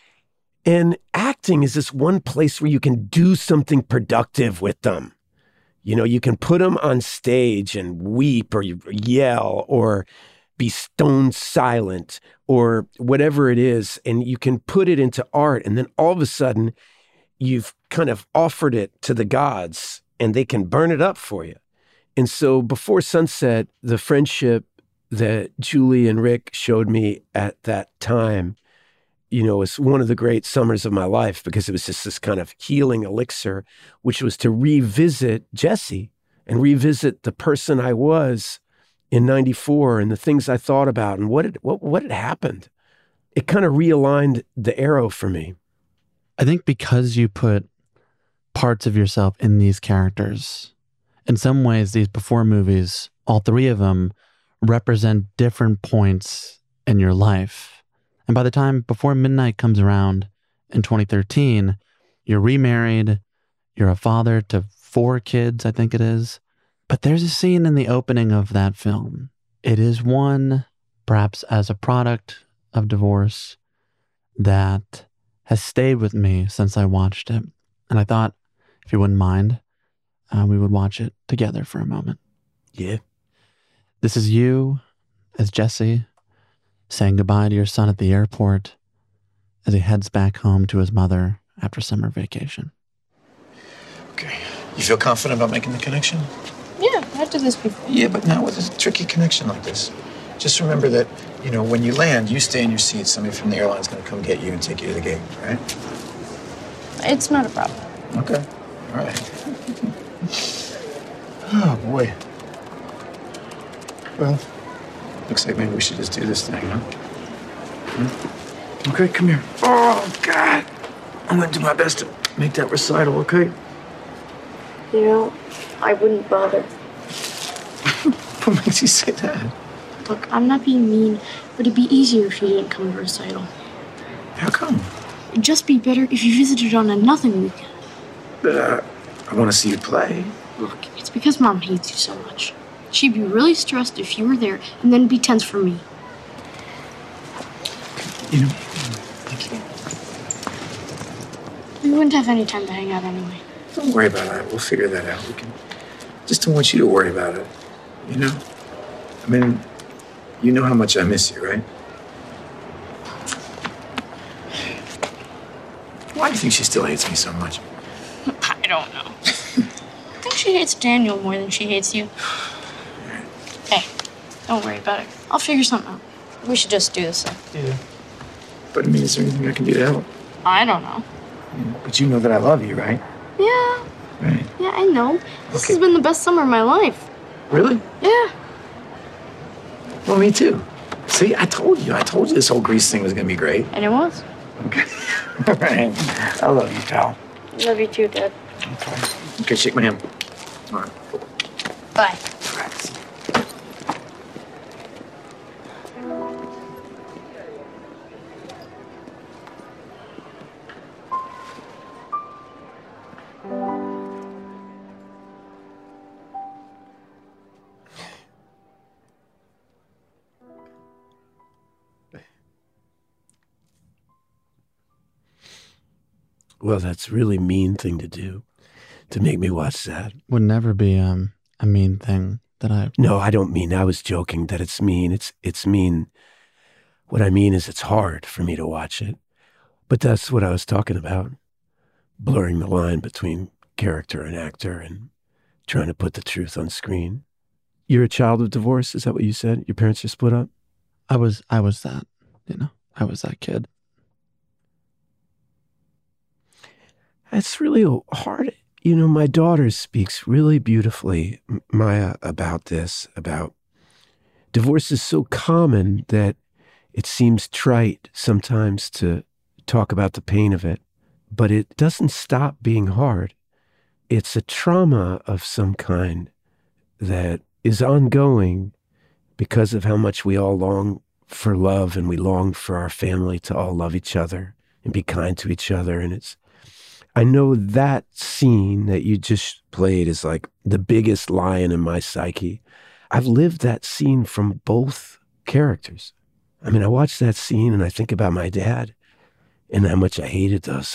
And acting is this one place where you can do something productive with them. You know, you can put them on stage and weep or yell or be stone silent or whatever it is, and you can put it into art, and then all of a sudden you've kind of offered it to the gods and they can burn it up for you. And so Before Sunset, the friendship that Julie and Rick showed me at that time, you know, was one of the great summers of my life, because it was just this kind of healing elixir, which was to revisit Jesse and revisit the person I was in 94 and the things I thought about and what had happened. It kind of realigned the arrow for me.
I think because you put parts of yourself in these characters, in some ways, these Before movies, all three of them, represent different points in your life. And by the time Before Midnight comes around in 2013, you're remarried, you're a father to 4 kids, I think it is. But there's a scene in the opening of that film. It is one, perhaps as a product of divorce, that has stayed with me since I watched it. And I thought, if you wouldn't mind, we would watch it together for a moment.
Yeah.
This is you as Jesse, saying goodbye to your son at the airport as he heads back home to his mother after summer vacation.
Okay. You feel confident about making the connection?
Yeah, I've done this before.
Yeah, but not with a tricky connection like this. Just remember that, you know, when you land, you stay in your seat. Somebody from the airline's going to come get you and take you to the gate, right?
It's not a problem.
Okay. All right. Oh, boy. Well, looks like maybe we should just do this thing, huh? Okay, come here. Oh, God. I'm gonna do my best to make that recital, okay?
You know, I wouldn't bother.
What makes you say that?
Look, I'm not being mean, but it'd be easier if you didn't come to recital.
How come?
It'd just be better if you visited on a nothing weekend.
But I want to see you play.
Look, it's because Mom hates you so much. She'd be really stressed if you were there, and then be tense for me.
You know,
We wouldn't have any time to hang out anyway.
don't worry about that. We'll figure that out. Just don't want you to worry about it. You know? I mean, you know how much I miss you, right? Why do you think she still hates me so much?
I don't know. I think she hates Daniel more than she hates you. Hey, don't worry about it. I'll figure something out. We should just do this thing.
Yeah. But I mean, is there anything I can do to help?
I don't know.
Yeah, but you know that I love you, right?
Yeah.
Right.
Yeah, I know. This has been the best summer of my life.
Really?
Yeah.
Well, me too. See, I told you this whole Grease thing was gonna be great.
And it was.
Okay. All right. I love you, pal.
Love you too, Dad.
Okay, shake my hand. All right.
Bye.
Well, that's a really mean thing to do, to make me watch that.
Would never be a mean thing that I...
No, I don't mean, I was joking that it's mean. It's mean. What I mean is it's hard for me to watch it. But that's what I was talking about. Blurring the line between character and actor and trying to put the truth on screen. You're a child of divorce, is that what you said? Your parents are split up?
I was that, I was that kid.
It's really hard. My daughter speaks really beautifully, Maya, about this, about divorce is so common that it seems trite sometimes to talk about the pain of it, but it doesn't stop being hard. It's a trauma of some kind that is ongoing because of how much we all long for love, and we long for our family to all love each other and be kind to each other. And I know that scene that you just played is like the biggest lion in my psyche. I've lived that scene from both characters. I mean, I watch that scene and I think about my dad and how much I hated those,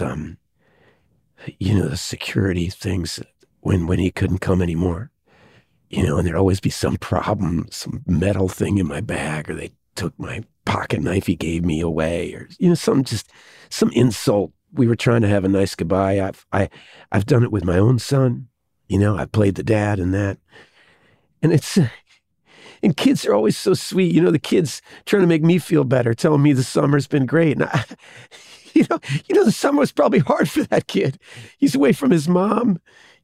the security things when he couldn't come anymore. And there'd always be some problem, some metal thing in my bag, or they took my pocket knife he gave me away, or, some insult. We were trying to have a nice goodbye. I've done it with my own son. I played the dad in that. And and kids are always so sweet. The kids trying to make me feel better, telling me the summer's been great. And the summer was probably hard for that kid. He's away from his mom.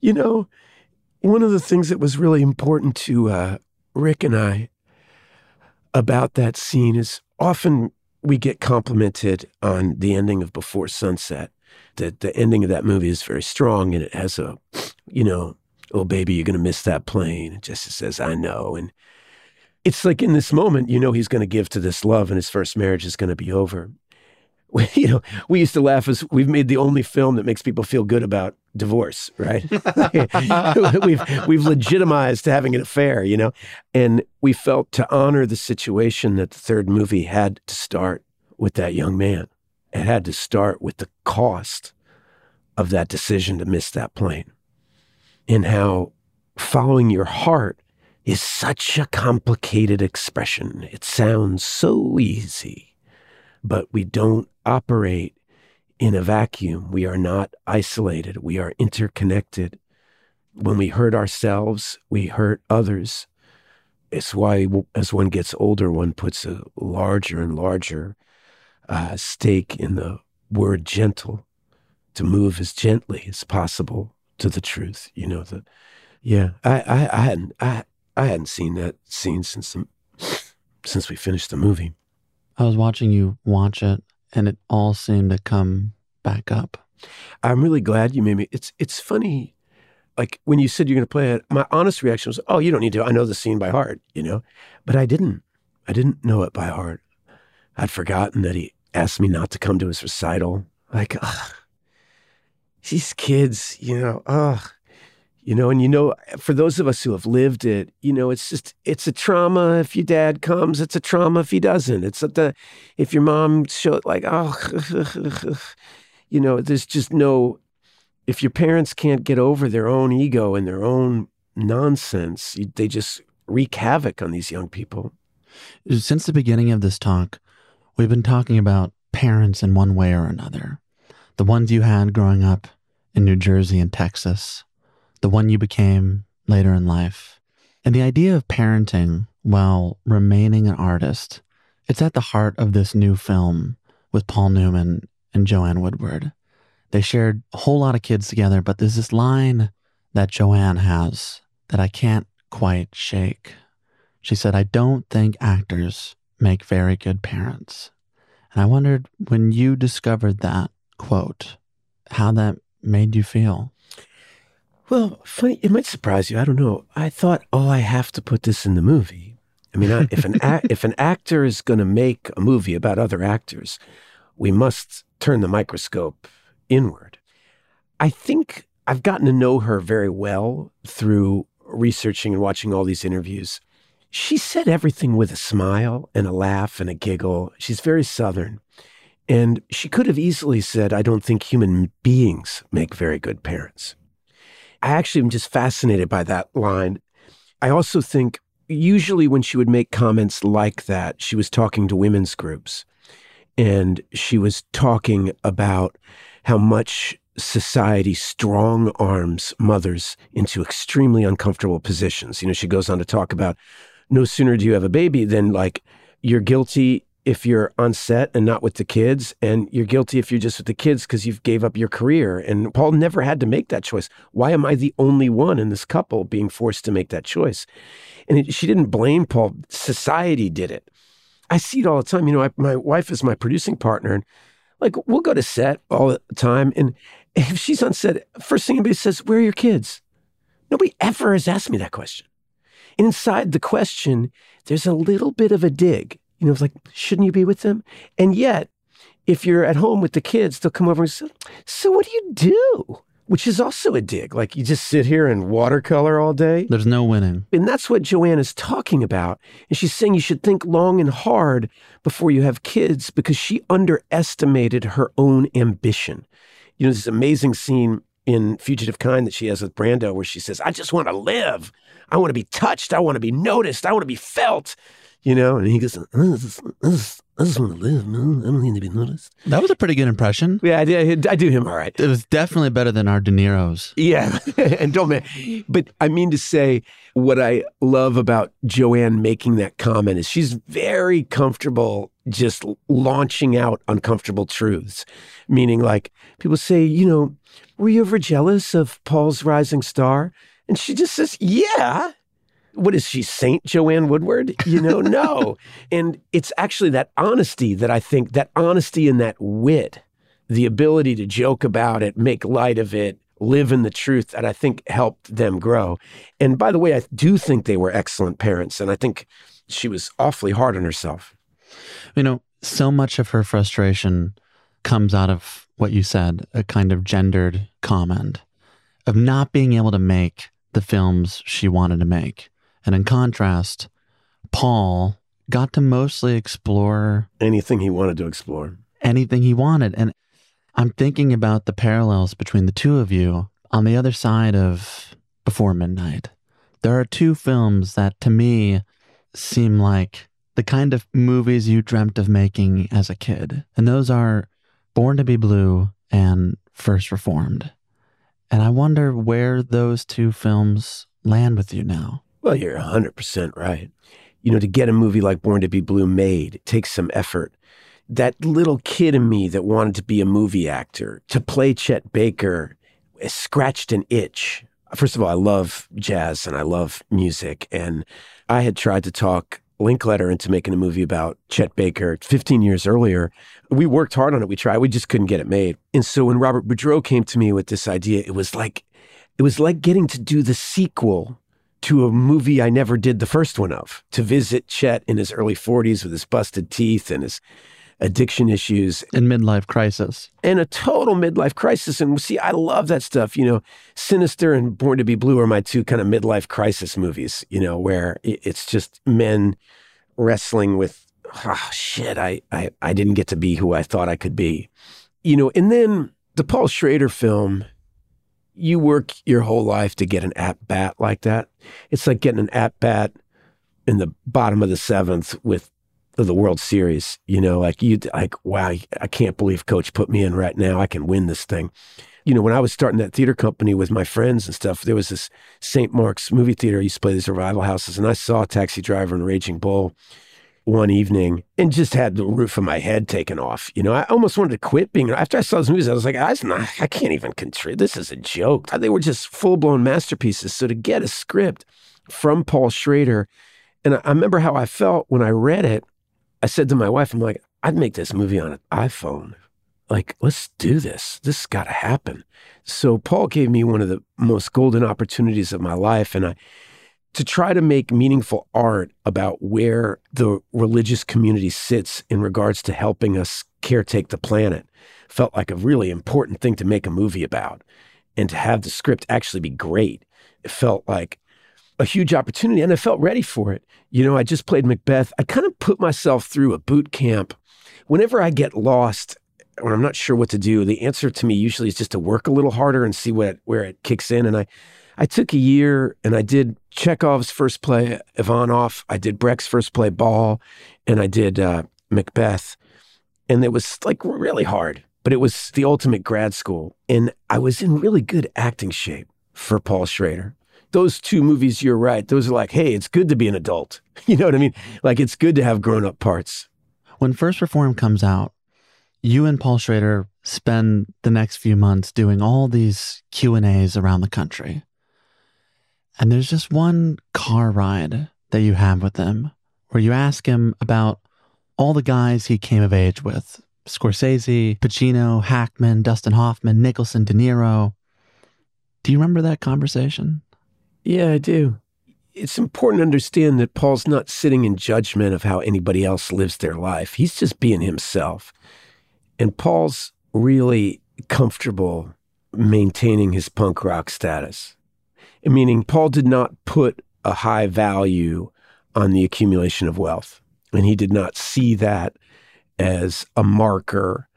One of the things that was really important to Rick and I about that scene is often we get complimented on the ending of Before Sunset, that the ending of that movie is very strong, and it has a, oh, baby, you're going to miss that plane. And Jesse says, I know. And it's like in this moment, he's going to give to this love and his first marriage is going to be over. We used to laugh as we've made the only film that makes people feel good about divorce, right? we've legitimized having an affair, and we felt to honor the situation that the third movie had to start with that young man. It had to start with the cost of that decision to miss that plane, and how following your heart is such a complicated expression. It sounds so easy, but we don't operate in a vacuum. We are not isolated. We are interconnected. When we hurt ourselves, we hurt others. It's why as one gets older, one puts a larger and larger stake in the word gentle, to move as gently as possible to the truth. Yeah, I hadn't seen that scene since we finished the movie.
I was watching you watch it, and it all seemed to come back up.
I'm really glad you made me. It's funny, like when you said you're going to play it, my honest reaction was, oh, you don't need to. I know the scene by heart, But I didn't know it by heart. I'd forgotten that he asked me not to come to his recital. Like, these kids, and for those of us who have lived it, it's a trauma if your dad comes, it's a trauma if he doesn't. If your mom showed there's just if your parents can't get over their own ego and their own nonsense, they just wreak havoc on these young people.
Since the beginning of this talk, we've been talking about parents in one way or another. The ones you had growing up in New Jersey and Texas, the one you became later in life. And the idea of parenting while remaining an artist, it's at the heart of this new film with Paul Newman and Joanne Woodward. They shared a whole lot of kids together, but there's this line that Joanne has that I can't quite shake. She said, "I don't think actors make very good parents." And I wondered, when you discovered that quote, how that made you feel.
Well, funny, it might surprise you. I don't know. I thought, I have to put this in the movie. I mean, if an actor is going to make a movie about other actors, we must turn the microscope inward. I think I've gotten to know her very well through researching and watching all these interviews. She said everything with a smile and a laugh and a giggle. She's very Southern. And she could have easily said, "I don't think human beings make very good parents." I actually am just fascinated by that line. I also think usually when she would make comments like that, she was talking to women's groups. And she was talking about how much society strong arms mothers into extremely uncomfortable positions. She goes on to talk about no sooner do you have a baby than you're guilty if you're on set and not with the kids, and you're guilty if you're just with the kids because you've gave up your career. And Paul never had to make that choice. Why am I the only one in this couple being forced to make that choice? And she didn't blame Paul. Society did it. I see it all the time. My wife is my producing partner, and we'll go to set all the time. And if she's on set, first thing anybody says, "Where are your kids?" Nobody ever has asked me that question. And inside the question, there's a little bit of a dig. It's like, shouldn't you be with them? And yet, if you're at home with the kids, they'll come over and say, "So what do you do?" Which is also a dig. You just sit here and watercolor all day.
There's no winning.
And that's what Joanne is talking about. And she's saying you should think long and hard before you have kids, because she underestimated her own ambition. There's this amazing scene in Fugitive Kind that she has with Brando where she says, "I just want to live. I want to be touched. I want to be noticed. I want to be felt." And he goes, I just want to live, man. I don't need to be noticed.
That was a pretty good impression.
Yeah, I do him all right.
It was definitely better than our De Niro's.
Yeah, and but I mean to say, what I love about Joanne making that comment is she's very comfortable just launching out uncomfortable truths. Meaning, people say, "Were you ever jealous of Paul's rising star?" And she just says, "Yeah." What is she, Saint Joanne Woodward? No. And it's actually that honesty that I think, that honesty and that wit, the ability to joke about it, make light of it, live in the truth, that I think helped them grow. And by the way, I do think they were excellent parents. And I think she was awfully hard on herself.
So much of her frustration comes out of what you said, a kind of gendered comment of not being able to make the films she wanted to make. And in contrast, Paul got to mostly explore
anything he wanted to explore.
Anything he wanted. And I'm thinking about the parallels between the two of you on the other side of Before Midnight. There are two films that to me seem like the kind of movies you dreamt of making as a kid. And those are Born to Be Blue and First Reformed. And I wonder where those two films land with you now.
Well, you're 100% right. To get a movie like Born to Be Blue made, it takes some effort. That little kid in me that wanted to be a movie actor, to play Chet Baker, scratched an itch. First of all, I love jazz and I love music. And I had tried to talk Linkletter into making a movie about Chet Baker 15 years earlier. We worked hard on it. We tried. We just couldn't get it made. And so when Robert Boudreau came to me with this idea, it was like getting to do the sequel to a movie I never did the first one of, to visit Chet in his early 40s with his busted teeth and his addiction issues.
In midlife crisis.
And a total midlife crisis. And see, I love that stuff. You know, Sinister and Born to be Blue are my two kind of midlife crisis movies, you know, where it's just men wrestling with, oh, shit, I didn't get to be who I thought I could be. You know, and then the Paul Schrader film, you work your whole life to get an at-bat like that. It's like getting an at-bat in the bottom of the seventh with the World Series, you know, wow, I can't believe Coach put me in right now. I can win this thing. You know, when I was starting that theater company with my friends and stuff, there was this St. Mark's movie theater. I used to play these revival houses, and I saw Taxi Driver and Raging Bull one evening and just had the roof of my head taken off. You know, I almost wanted to quit being, after I saw those movies, I was like, I can't even contribute. This is a joke. They were just full-blown masterpieces. So to get a script from Paul Schrader, and I remember how I felt when I read it. I said to my wife, I'm like, I'd make this movie on an iPhone. Like, let's do this. This has got to happen. So Paul gave me one of the most golden opportunities of my life. And to try to make meaningful art about where the religious community sits in regards to helping us caretake the planet felt like a really important thing to make a movie about. And to have the script actually be great, it felt like a huge opportunity, and I felt ready for it. You know, I just played Macbeth. I kind of put myself through a boot camp. Whenever I get lost or I'm not sure what to do, the answer to me usually is just to work a little harder and see where it kicks in. And I took a year and I did Chekhov's first play, Ivanov. I did Brecht's first play, Ball, and I did Macbeth. And it was like really hard, but it was the ultimate grad school. And I was in really good acting shape for Paul Schrader. Those two movies, you're right. Those are like, hey, it's good to be an adult. You know what I mean? Like, it's good to have grown-up parts.
When First Reformed comes out, you and Paul Schrader spend the next few months doing all these Q&As around the country. And there's just one car ride that you have with him where you ask him about all the guys he came of age with. Scorsese, Pacino, Hackman, Dustin Hoffman, Nicholson, De Niro. Do you remember that conversation?
Yeah, I do. It's important to understand that Paul's not sitting in judgment of how anybody else lives their life. He's just being himself. And Paul's really comfortable maintaining his punk rock status. Meaning, Paul did not put a high value on the accumulation of wealth. And he did not see that as a marker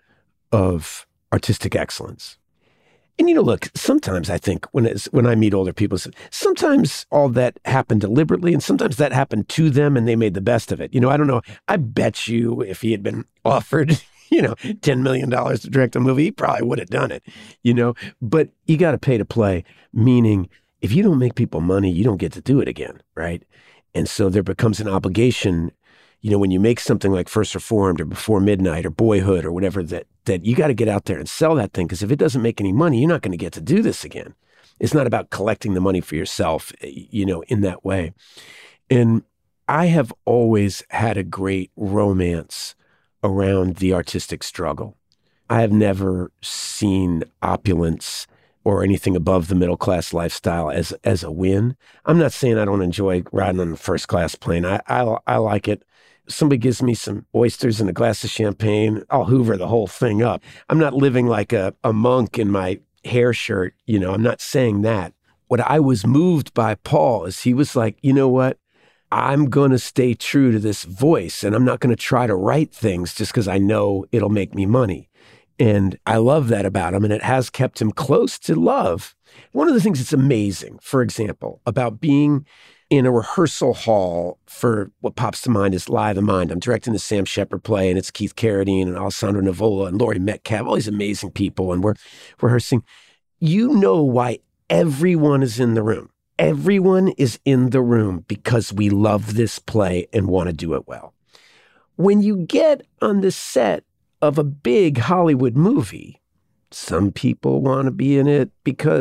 of artistic excellence. And, you know, look, sometimes I think when I meet older people, sometimes all that happened deliberately and sometimes that happened to them and they made the best of it. You know, I don't know. I bet you if he had been offered, you know, $10 million to direct a movie, he probably would have done it, you know. But you got to pay to play, meaning if you don't make people money, you don't get to do it again, right? And so there becomes an obligation, you know, when you make something like First Reformed or Before Midnight or Boyhood or whatever, that you got to get out there and sell that thing, because if it doesn't make any money, you're not going to get to do this again. It's not about collecting the money for yourself, you know, in that way. And I have always had a great romance around the artistic struggle. I have never seen opulence or anything above the middle-class lifestyle as a win. I'm not saying I don't enjoy riding on a first-class plane. I like it. Somebody gives me some oysters and a glass of champagne, I'll hoover the whole thing up. I'm not living like a monk in my hair shirt. You know, I'm not saying that. What I was moved by Paul is he was like, you know what? I'm going to stay true to this voice, and I'm not going to try to write things just because I know it'll make me money. And I love that about him, and it has kept him close to love. One of the things that's amazing, for example, about being in a rehearsal hall for what pops to mind is Lie the Mind. I'm directing the Sam Shepard play, and it's Keith Carradine and Alessandro Nivola and Laurie Metcalf, all these amazing people, and we're rehearsing. You know why everyone is in the room. Everyone is in the room because we love this play and want to do it well. When you get on the set of a big Hollywood movie, some people want to be in it because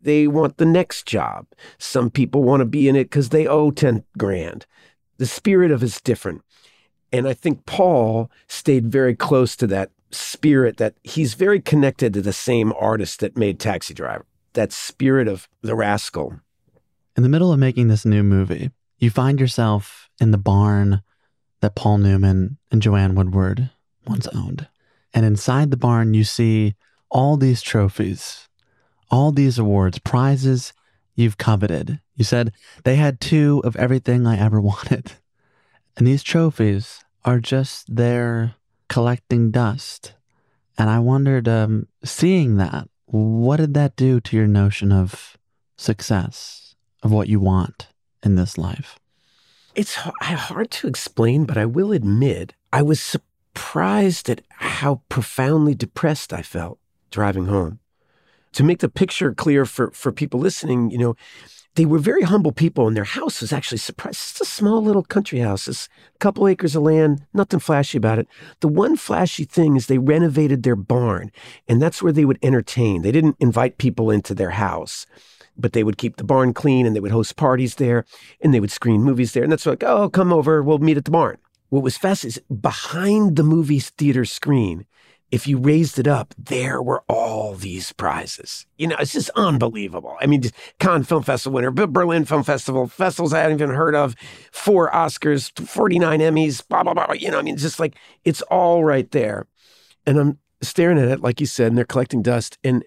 they want the next job. Some people want to be in it because they owe 10 grand. The spirit of it's different. And I think Paul stayed very close to that spirit, that he's very connected to the same artist that made Taxi Driver, that spirit of the rascal.
In the middle of making this new movie, you find yourself in the barn that Paul Newman and Joanne Woodward once owned. And inside the barn, you see all these trophies, all these awards, prizes you've coveted. You said they had 2 of everything I ever wanted. And these trophies are just there collecting dust. And I wondered, seeing that, what did that do to your notion of success, of what you want in this life?
It's hard to explain, but I will admit I was surprised at how profoundly depressed I felt driving home. To make the picture clear for people listening, they were very humble people, and their house was actually surprised. It's a small little country house. It's a couple acres of land, nothing flashy about it. The one flashy thing is they renovated their barn, and that's where they would entertain. They didn't invite people into their house, but they would keep the barn clean, and they would host parties there, and they would screen movies there. And that's like, oh, come over, we'll meet at the barn. What was fascinating is behind the movie theater screen, if you raised it up, there were all these prizes. It's just unbelievable. I mean, Cannes Film Festival winner, Berlin Film Festival, festivals I hadn't even heard of, 4 Oscars, 49 Emmys, blah, blah, blah. Just like, it's all right there. And I'm staring at it, like you said, and they're collecting dust. And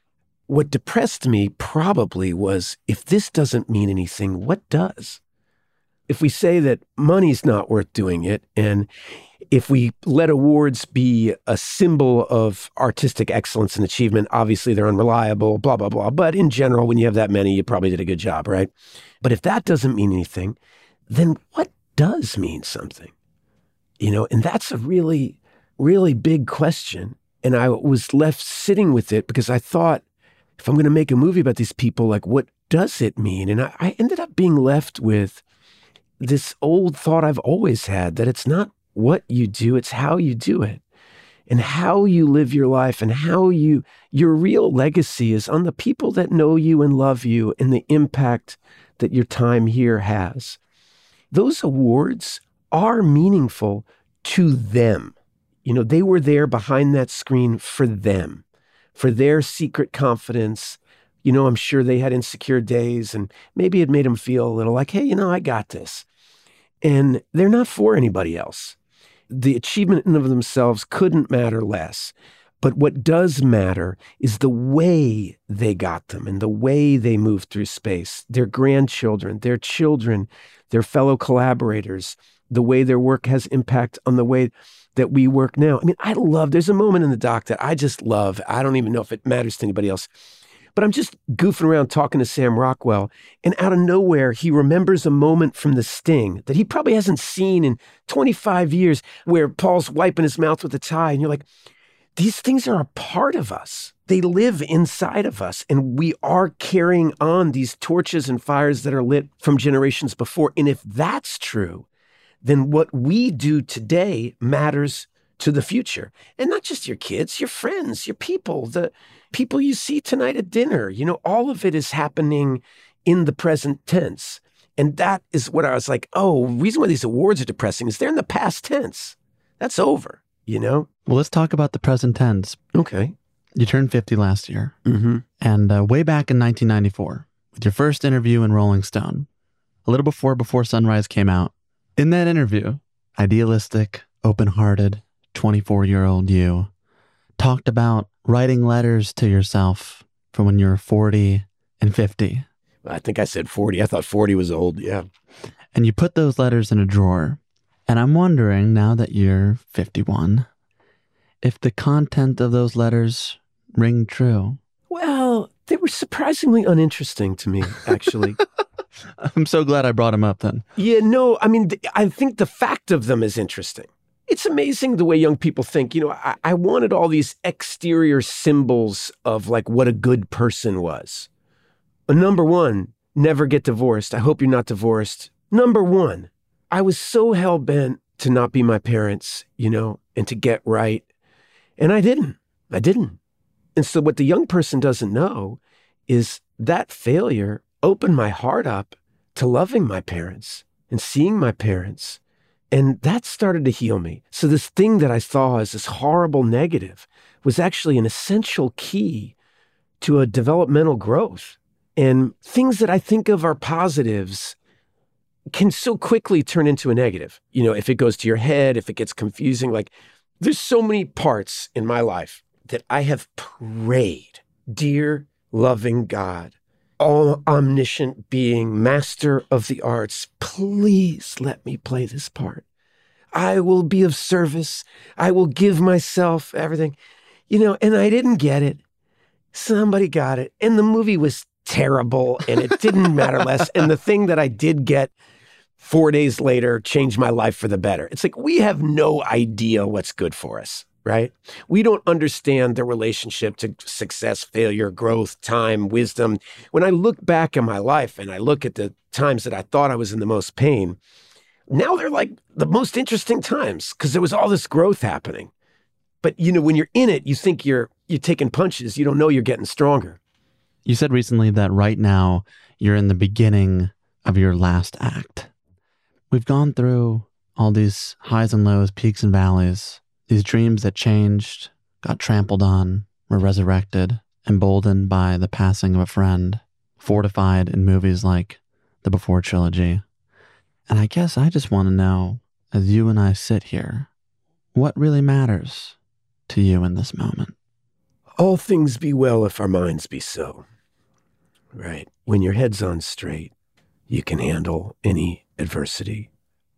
what depressed me probably was, if this doesn't mean anything, what does? If we say that money's not worth doing it, and if we let awards be a symbol of artistic excellence and achievement, obviously they're unreliable, blah, blah, blah. But in general, when you have that many, you probably did a good job, right? But if that doesn't mean anything, then what does mean something? And that's a really, really big question. And I was left sitting with it because I thought, if I'm going to make a movie about these people, like, what does it mean? And I ended up being left with this old thought I've always had, that it's not what you do, it's how you do it, and how you live your life, and how your real legacy is on the people that know you and love you, and the impact that your time here has. Those awards are meaningful to them. They were there behind that screen for them, for their secret confidence. I'm sure they had insecure days, and maybe it made them feel a little like, hey, I got this. And they're not for anybody else. The achievement in and of themselves couldn't matter less. But what does matter is the way they got them and the way they moved through space. Their grandchildren, their children, their fellow collaborators, the way their work has impact on the way that we work now. I mean, there's a moment in the doc that I just love. I don't even know if it matters to anybody else. But I'm just goofing around talking to Sam Rockwell, and out of nowhere, he remembers a moment from The Sting that he probably hasn't seen in 25 years, where Paul's wiping his mouth with a tie, and you're like, these things are a part of us. They live inside of us, and we are carrying on these torches and fires that are lit from generations before. And if that's true, then what we do today matters to the future. And not just your kids, your friends, your people, the people you see tonight at dinner. All of it is happening in the present tense. And that is what I was like, the reason why these awards are depressing is they're in the past tense. That's over, Well,
let's talk about the present tense.
Okay.
You turned 50 last year.
Mm-hmm.
And way back in 1994, with your first interview in Rolling Stone, a little before Sunrise came out, in that interview, idealistic, open-hearted, 24-year-old you talked about writing letters to yourself from when you were 40 and 50.
I think I said 40. I thought 40 was old. Yeah.
And you put those letters in a drawer. And I'm wondering, now that you're 51, if the content of those letters ring true.
Well, they were surprisingly uninteresting to me, actually.
I'm so glad I brought them up then.
Yeah, no, I mean, I think the fact of them is interesting. It's amazing the way young people think. I wanted all these exterior symbols of like what a good person was. Number one, never get divorced. I hope you're not divorced. Number one, I was so hell-bent to not be my parents, and to get right. And I didn't. And so what the young person doesn't know is that failure opened my heart up to loving my parents and seeing my parents. And that started to heal me. So this thing that I saw as this horrible negative was actually an essential key to a developmental growth. And things that I think of are positives can so quickly turn into a negative. You know, if it goes to your head, if it gets confusing, like there's so many parts in my life that I have prayed, dear loving God, all omniscient being, master of the arts, please let me play this part. I will be of service. I will give myself everything. You know, and I didn't get it. Somebody got it. And the movie was terrible and it didn't matter less. And the thing that I did get 4 days later changed my life for the better. It's like, we have no idea what's good for us, right? We don't understand the relationship to success, failure, growth, time, wisdom. When I look back in my life and I look at the times that I thought I was in the most pain, now they're like the most interesting times because there was all this growth happening. But, you know, when you're in it, you think you're taking punches. You don't know you're getting stronger.
You said recently that right now you're in the beginning of your last act. We've gone through all these highs and lows, peaks and valleys, these dreams that changed, got trampled on, were resurrected, emboldened by the passing of a friend, fortified in movies like the Before trilogy. And I guess I just want to know, as you and I sit here, what really matters to you in this moment?
All things be well if our minds be so. Right. When your head's on straight, you can handle any adversity.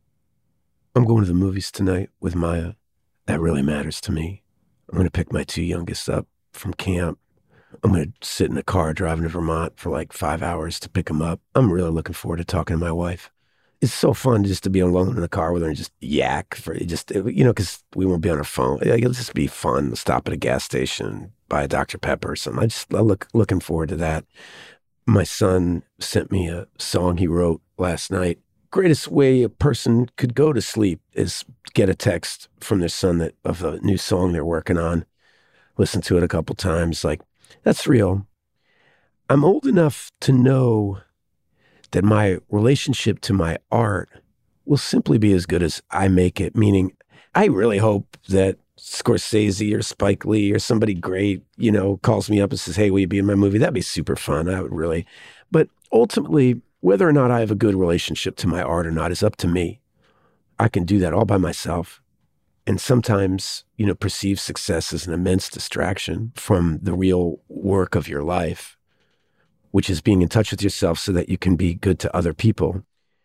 I'm going to the movies tonight with Maya. That really matters to me. I'm going to pick my 2 youngest up from camp. I'm going to sit in a car driving to Vermont for like 5 hours to pick them up. I'm really looking forward to talking to my wife. It's so fun just to be alone in the car with her and just yak for just, you know, because we won't be on our phone. It'll just be fun to stop at a gas station, buy a Dr. Pepper or something. I'm looking forward to that. My son sent me a song he wrote last night. Greatest way a person could go to sleep is get a text from their son of a new song they're working on. Listen to it a couple times. Like, that's real. I'm old enough to know that my relationship to my art will simply be as good as I make it, meaning I really hope that Scorsese or Spike Lee or somebody great, you know, calls me up and says, hey, will you be in my movie? That'd be super fun. I would really. But ultimately, whether or not I have a good relationship to my art or not is up to me. I can do that all by myself. And sometimes, you know, perceived success as an immense distraction from the real work of your life, which is being in touch with yourself so that you can be good to other people.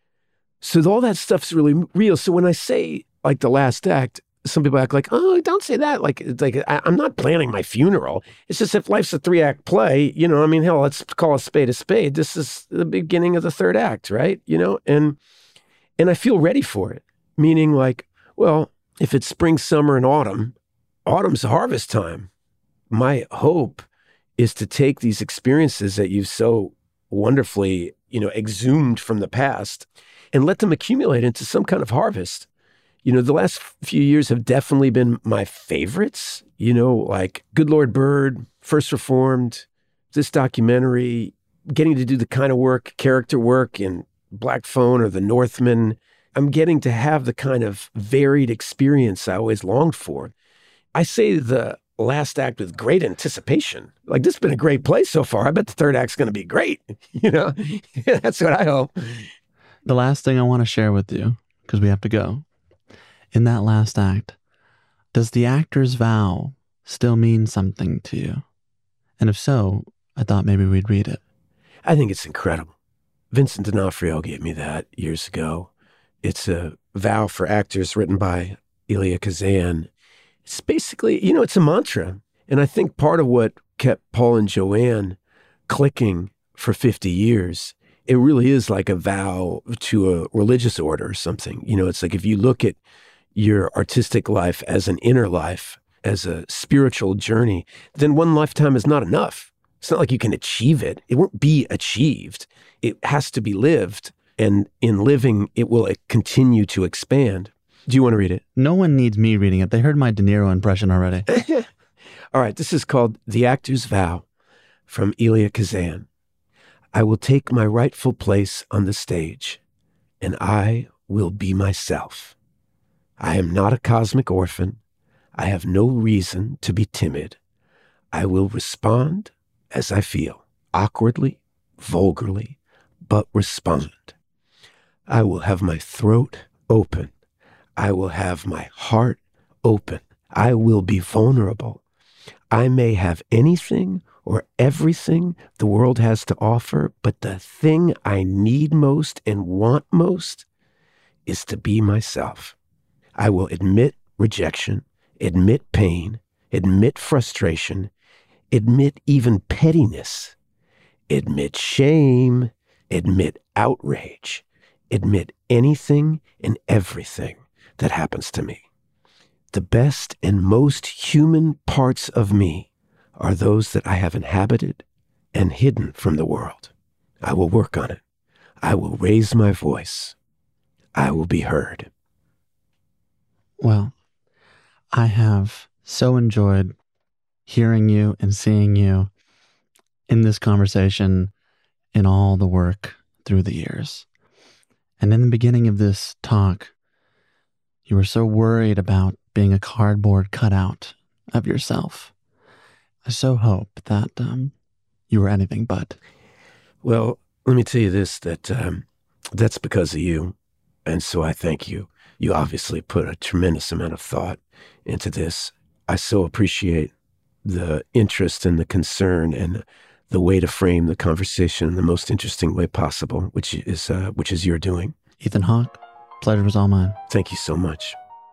So all that stuff's really real. So when I say like the last act, some people act like, oh, don't say that. Like I'm not planning my funeral. It's just if life's a 3-act play, you know, I mean, hell, let's call a spade a spade. This is the beginning of the 3rd act, right? You know, and I feel ready for it. Meaning like, well, if it's spring, summer, and autumn's harvest time. My hope is to take these experiences that you've so wonderfully, you know, exhumed from the past and let them accumulate into some kind of harvest. You know, the last few years have definitely been my favorites, you know, like Good Lord Bird, First Reformed, this documentary, getting to do the kind of work, character work in Black Phone or The Northman. I'm getting to have the kind of varied experience I always longed for. I say the last act with great anticipation. Like, this has been a great play so far. I bet the 3rd act's going to be great. You know, that's what I hope.
The last thing I want to share with you, because we have to go. In that last act, does the actor's vow still mean something to you? And if so, I thought maybe we'd read it.
I think it's incredible. Vincent D'Onofrio gave me that years ago. It's a vow for actors written by Elia Kazan. It's basically, you know, it's a mantra. And I think part of what kept Paul and Joanne clicking for 50 years, it really is like a vow to a religious order or something. You know, it's like if you look at your artistic life as an inner life, as a spiritual journey, then one lifetime is not enough. It's not like you can achieve it. It won't be achieved. It has to be lived. And in living, it will continue to expand. Do you want to read it?
No one needs me reading it. They heard my De Niro impression already.
All right, this is called The Actor's Vow. from Elia Kazan. I will take my rightful place on the stage, and I will be myself. I am not a cosmic orphan. I have no reason to be timid. I will respond as I feel, awkwardly, vulgarly, but respond. I will have my throat open. I will have my heart open. I will be vulnerable. I may have anything or everything the world has to offer, but the thing I need most and want most is to be myself. I will admit rejection, admit pain, admit frustration, admit even pettiness, admit shame, admit outrage, admit anything and everything that happens to me. The best and most human parts of me are those that I have inhabited and hidden from the world. I will work on it. I will raise my voice. I will be heard.
Well, I have so enjoyed hearing you and seeing you in this conversation, in all the work through the years. And in the beginning of this talk, you were so worried about being a cardboard cutout of yourself. I so hope that you were anything but.
Well, let me tell you this, that's because of you. And so I thank you. You obviously put a tremendous amount of thought into this. I so appreciate the interest and the concern and the way to frame the conversation in the most interesting way possible, which is your doing.
Ethan Hawke, pleasure was all mine.
Thank you so much.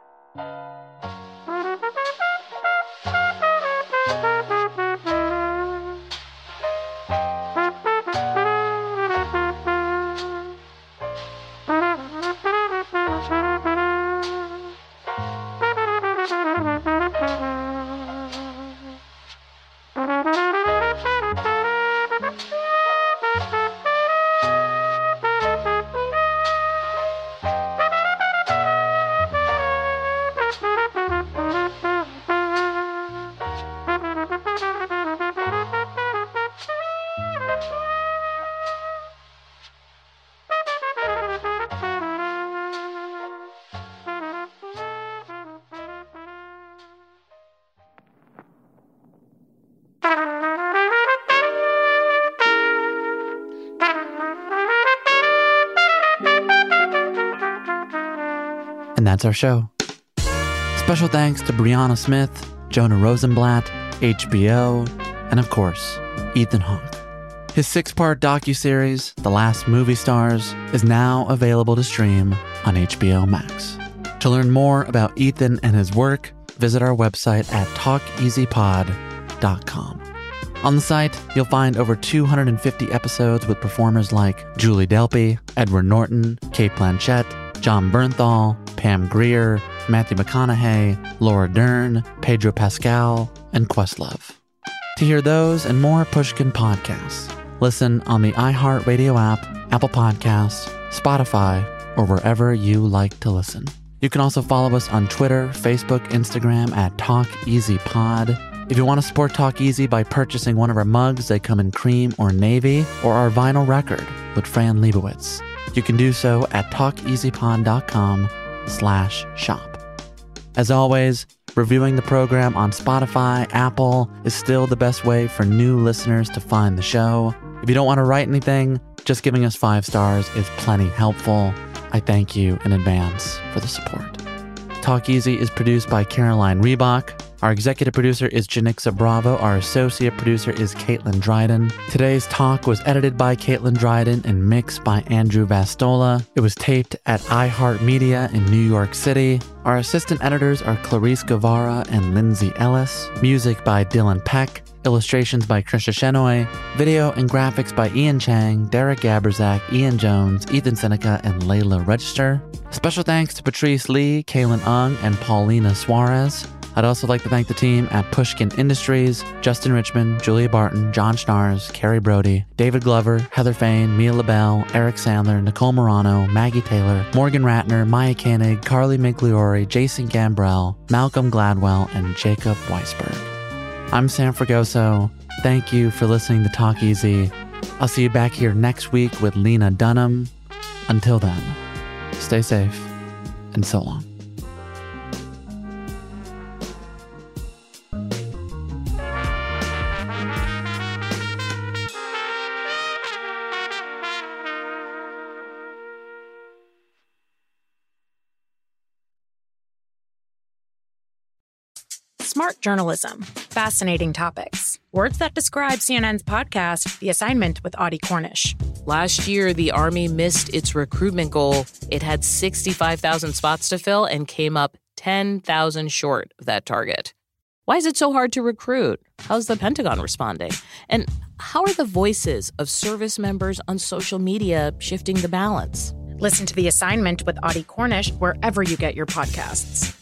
And that's our show. Special thanks to Brianna Smith, Jonah Rosenblatt, HBO, and of course, Ethan Hawke. His 6-part docuseries, The Last Movie Stars, is now available to stream on HBO Max. To learn more about Ethan and his work, visit our website at talkeasypod.com. On the site, you'll find over 250 episodes with performers like Julie Delpy, Edward Norton, Cate Blanchett, John Bernthal, Pam Grier, Matthew McConaughey, Laura Dern, Pedro Pascal, and Questlove. To hear those and more Pushkin podcasts, listen on the iHeartRadio app, Apple Podcasts, Spotify, or wherever you like to listen. You can also follow us on Twitter, Facebook, Instagram at TalkEasyPod. If you want to support Talk Easy by purchasing one of our mugs, they come in cream or navy, or our vinyl record with Fran Lebowitz. You can do so at talkeasypod.com/shop. As always, reviewing the program on Spotify, Apple is still the best way for new listeners to find the show. If you don't want to write anything, just giving us 5 stars is plenty helpful. I thank you in advance for the support. Talk Easy is produced by Caroline Reebok. Our executive producer is Janixa Bravo. Our associate producer is Caitlin Dryden. Today's talk was edited by Caitlin Dryden and mixed by Andrew Vastola. It was taped at iHeartMedia in New York City. Our assistant editors are Clarice Guevara and Lindsay Ellis. Music by Dylan Peck. Illustrations by Krisha Shenoy. Video and graphics by Ian Chang, Derek Gaberzak, Ian Jones, Ethan Seneca, and Layla Register. Special thanks to Patrice Lee, Kaylin Ung, and Paulina Suarez. I'd also like to thank the team at Pushkin Industries, Justin Richmond, Julia Barton, John Schnars, Carrie Brody, David Glover, Heather Fain, Mia LaBelle, Eric Sandler, Nicole Morano, Maggie Taylor, Morgan Ratner, Maya Koenig, Carly Migliori, Jason Gambrell, Malcolm Gladwell, and Jacob Weisberg. I'm Sam Fragoso. Thank you for listening to Talk Easy. I'll see you back here next week with Lena Dunham. Until then, stay safe and so long.
Smart journalism. Fascinating topics. Words that describe CNN's podcast, The Assignment with Audie Cornish.
Last year, the Army missed its recruitment goal. It had 65,000 spots to fill and came up 10,000 short of that target. Why is it so hard to recruit? How's the Pentagon responding? And how are the voices of service members on social media shifting the balance?
Listen to The Assignment with Audie Cornish wherever you get your podcasts.